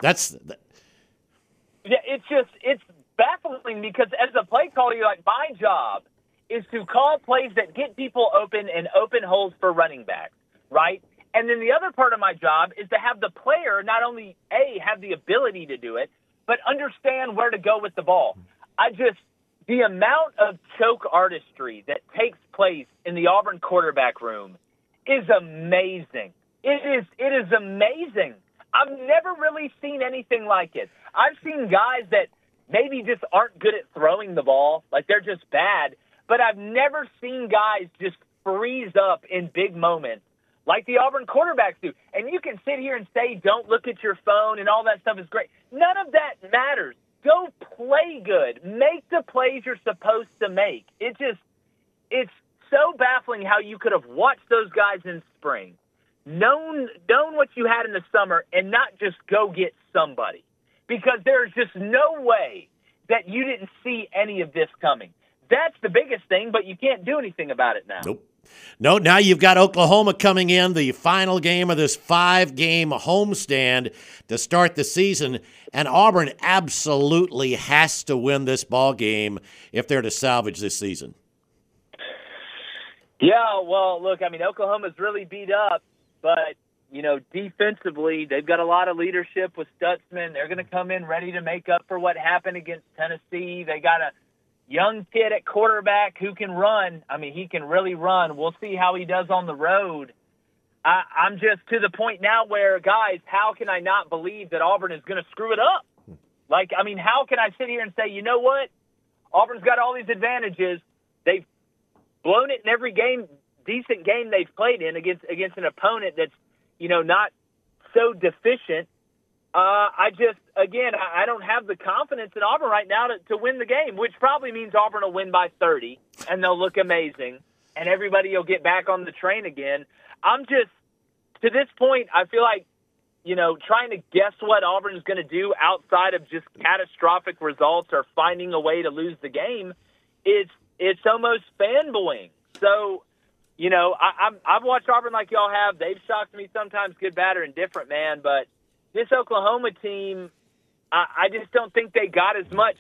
It's baffling because as a play caller, you're like, my job is to call plays that get people open and open holes for running backs, right? And then the other part of my job is to have the player not only have the ability to do it, but understand where to go with the ball. the amount of choke artistry that takes place in the Auburn quarterback room is amazing. It is amazing. I've never really seen anything like it. I've seen guys that maybe just aren't good at throwing the ball, like they're just bad, but I've never seen guys just freeze up in big moments like the Auburn quarterbacks do. And you can sit here and say, don't look at your phone and all that stuff is great. None of that matters. Go play good. Make the plays you're supposed to make. It's so baffling how you could have watched those guys in spring, known what you had in the summer, and not just go get somebody. Because there's just no way that you didn't see any of this coming. That's the biggest thing, but you can't do anything about it now. Nope. No, now you've got Oklahoma coming in, the final game of this 5-game homestand to start the season, and Auburn absolutely has to win this ball game if they're to salvage this season. Yeah, well, look, I mean, Oklahoma's really beat up, but defensively, they've got a lot of leadership with Stutzman. They're going to come in ready to make up for what happened against Tennessee. They got a young kid at quarterback who can run. I mean, he can really run. We'll see how he does on the road. I'm just to the point now where, guys, how can I not believe that Auburn is going to screw it up? Like, I mean, how can I sit here and say, you know what? Auburn's got all these advantages. They've blown it in every decent game they've played in against an opponent that's, not so deficient. I don't have the confidence in Auburn right now to win the game, which probably means Auburn will win by 30, and they'll look amazing, and everybody will get back on the train again. I'm just, to this point, I feel like, trying to guess what Auburn is going to do outside of just catastrophic results or finding a way to lose the game, it's almost fanboying. So, I've watched Auburn like y'all have. They've shocked me sometimes, good, bad, or indifferent, man. But this Oklahoma team, I just don't think they got as much,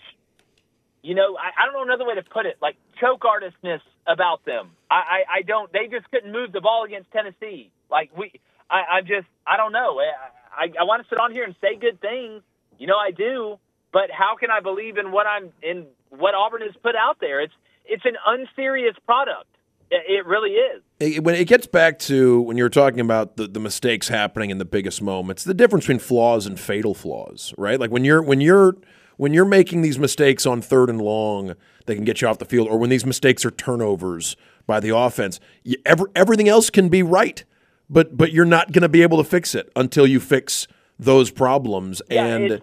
I don't know another way to put it, like choke artistness about them. I don't, they just couldn't move the ball against Tennessee. Like I don't know. I want to sit on here and say good things. I do, but how can I believe in what Auburn has put out there? It's an unserious product. It really is. When it gets back to when you were talking about the mistakes happening in the biggest moments, the difference between flaws and fatal flaws, right? Like when you're making these mistakes on 3rd and long, they can get you off the field, or when these mistakes are turnovers by the offense, everything else can be right, but you're not going to be able to fix it until you fix those problems. Yeah, and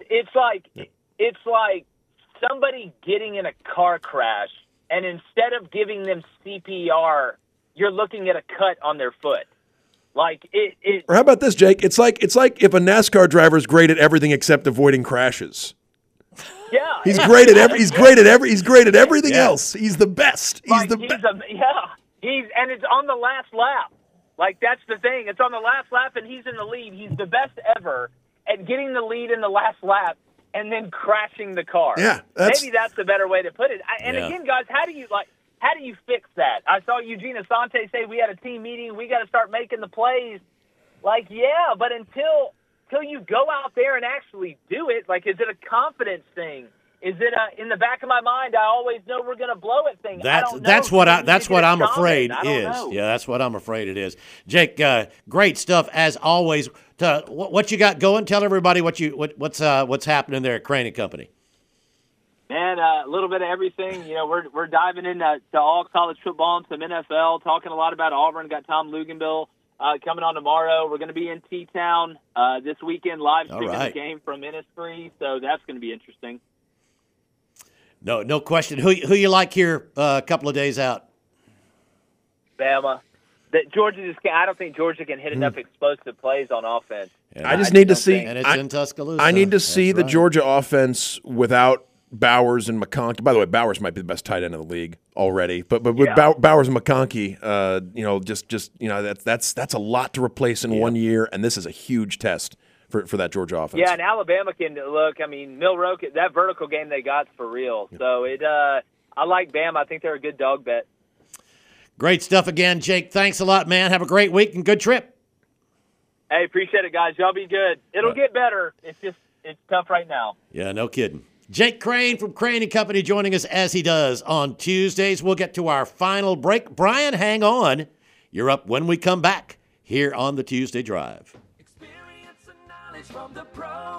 it's like somebody getting in a car crash. And instead of giving them CPR, you're looking at a cut on their foot. Like it. Or how about this, Jake? It's like if a NASCAR driver is great at everything except avoiding crashes. Yeah, he's great at everything else. He's the best. And it's on the last lap. Like that's the thing. It's on the last lap, and he's in the lead. He's the best ever at getting the lead in the last lap. And then crashing the car. Yeah, maybe that's the better way to put it. Again, guys, how do you fix that? I saw Eugene Asante say we had a team meeting. We got to start making the plays. Like, yeah, but until you go out there and actually do it, like, is it a confidence thing? Is it in the back of my mind? I always know we're going to blow it thing. That's what I'm afraid is. Yeah, that's what I'm afraid it is. Jake, great stuff as always. What you got going? Tell everybody what's happening there at Crane and Company. Man, a little bit of everything. We're diving into all college football and some NFL. Talking a lot about Auburn. Got Tom Luganbill coming on tomorrow. We're going to be in T-Town this weekend, live streaming the game from Innisfree. So that's going to be interesting. No question. Who you like here a couple of days out? Bama. I don't think Georgia can hit enough explosive plays on offense. Yeah, I just need to see. And it's in Tuscaloosa. I need to see the Georgia offense without Bowers and McConkey. By the way, Bowers might be the best tight end in the league already. But with Bowers and McConkey, that's a lot to replace in 1 year, and this is a huge test for that Georgia offense. Yeah, and Alabama can look. I mean, Milroe, that vertical game they got's for real. So I like Bama. I think they're a good dog bet. Great stuff again, Jake. Thanks a lot, man. Have a great week and good trip. Hey, appreciate it, guys. Y'all be good. It'll get better. It's tough right now. Yeah, no kidding. Jake Crane from Crane & Company joining us as he does on Tuesdays. We'll get to our final break. Brian, hang on. You're up when we come back here on the Tuesday Drive. Experience and knowledge from the pros.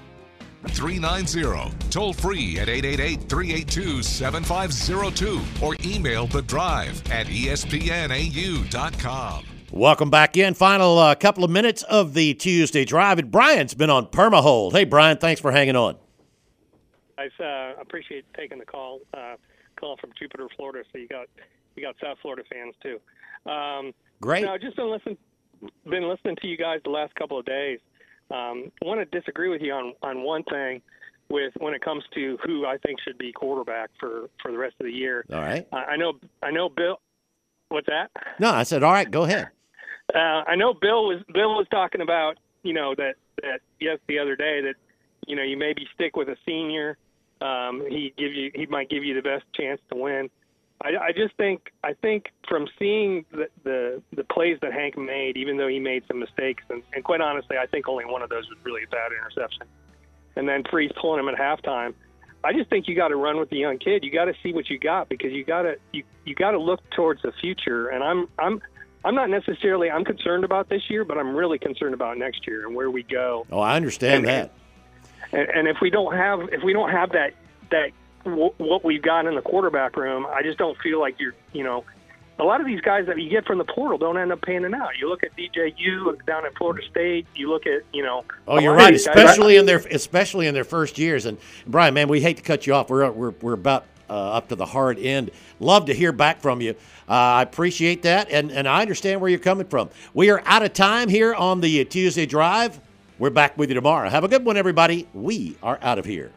390. Toll free at 888-382-7502 or email The Drive at espnau.com. Welcome back in. Final couple of minutes of the Tuesday Drive. And Brian's been on perma-hold. Hey, Brian, thanks for hanging on. I appreciate taking the call. Calling from Jupiter, Florida, so you got South Florida fans too. Great. No, just been listening to you guys the last couple of days. I want to disagree with you on one thing when it comes to who I think should be quarterback for the rest of the year. All right. I know Bill. What's that? No, I said all right. Go ahead. I know Bill was talking about that the other day that you maybe stick with a senior. He might give you the best chance to win. I think from seeing the plays that Hank made, even though he made some mistakes, and quite honestly, I think only one of those was really a bad interception. And then Freeze pulling him at halftime. I just think you got to run with the young kid. You got to see what you got because you got to look towards the future. And I'm not necessarily concerned about this year, but I'm really concerned about next year and where we go. Oh, I understand that. And if we don't have that what we've got in the quarterback room, I just don't feel like a lot of these guys that you get from the portal don't end up panning out. You look at DJU down at Florida State. You look at Oh, you're right, especially in their first years. And Brian, man, we hate to cut you off. We're about up to the hard end. Love to hear back from you. I appreciate that, and I understand where you're coming from. We are out of time here on the Tuesday Drive. We're back with you tomorrow. Have a good one, everybody. We are out of here.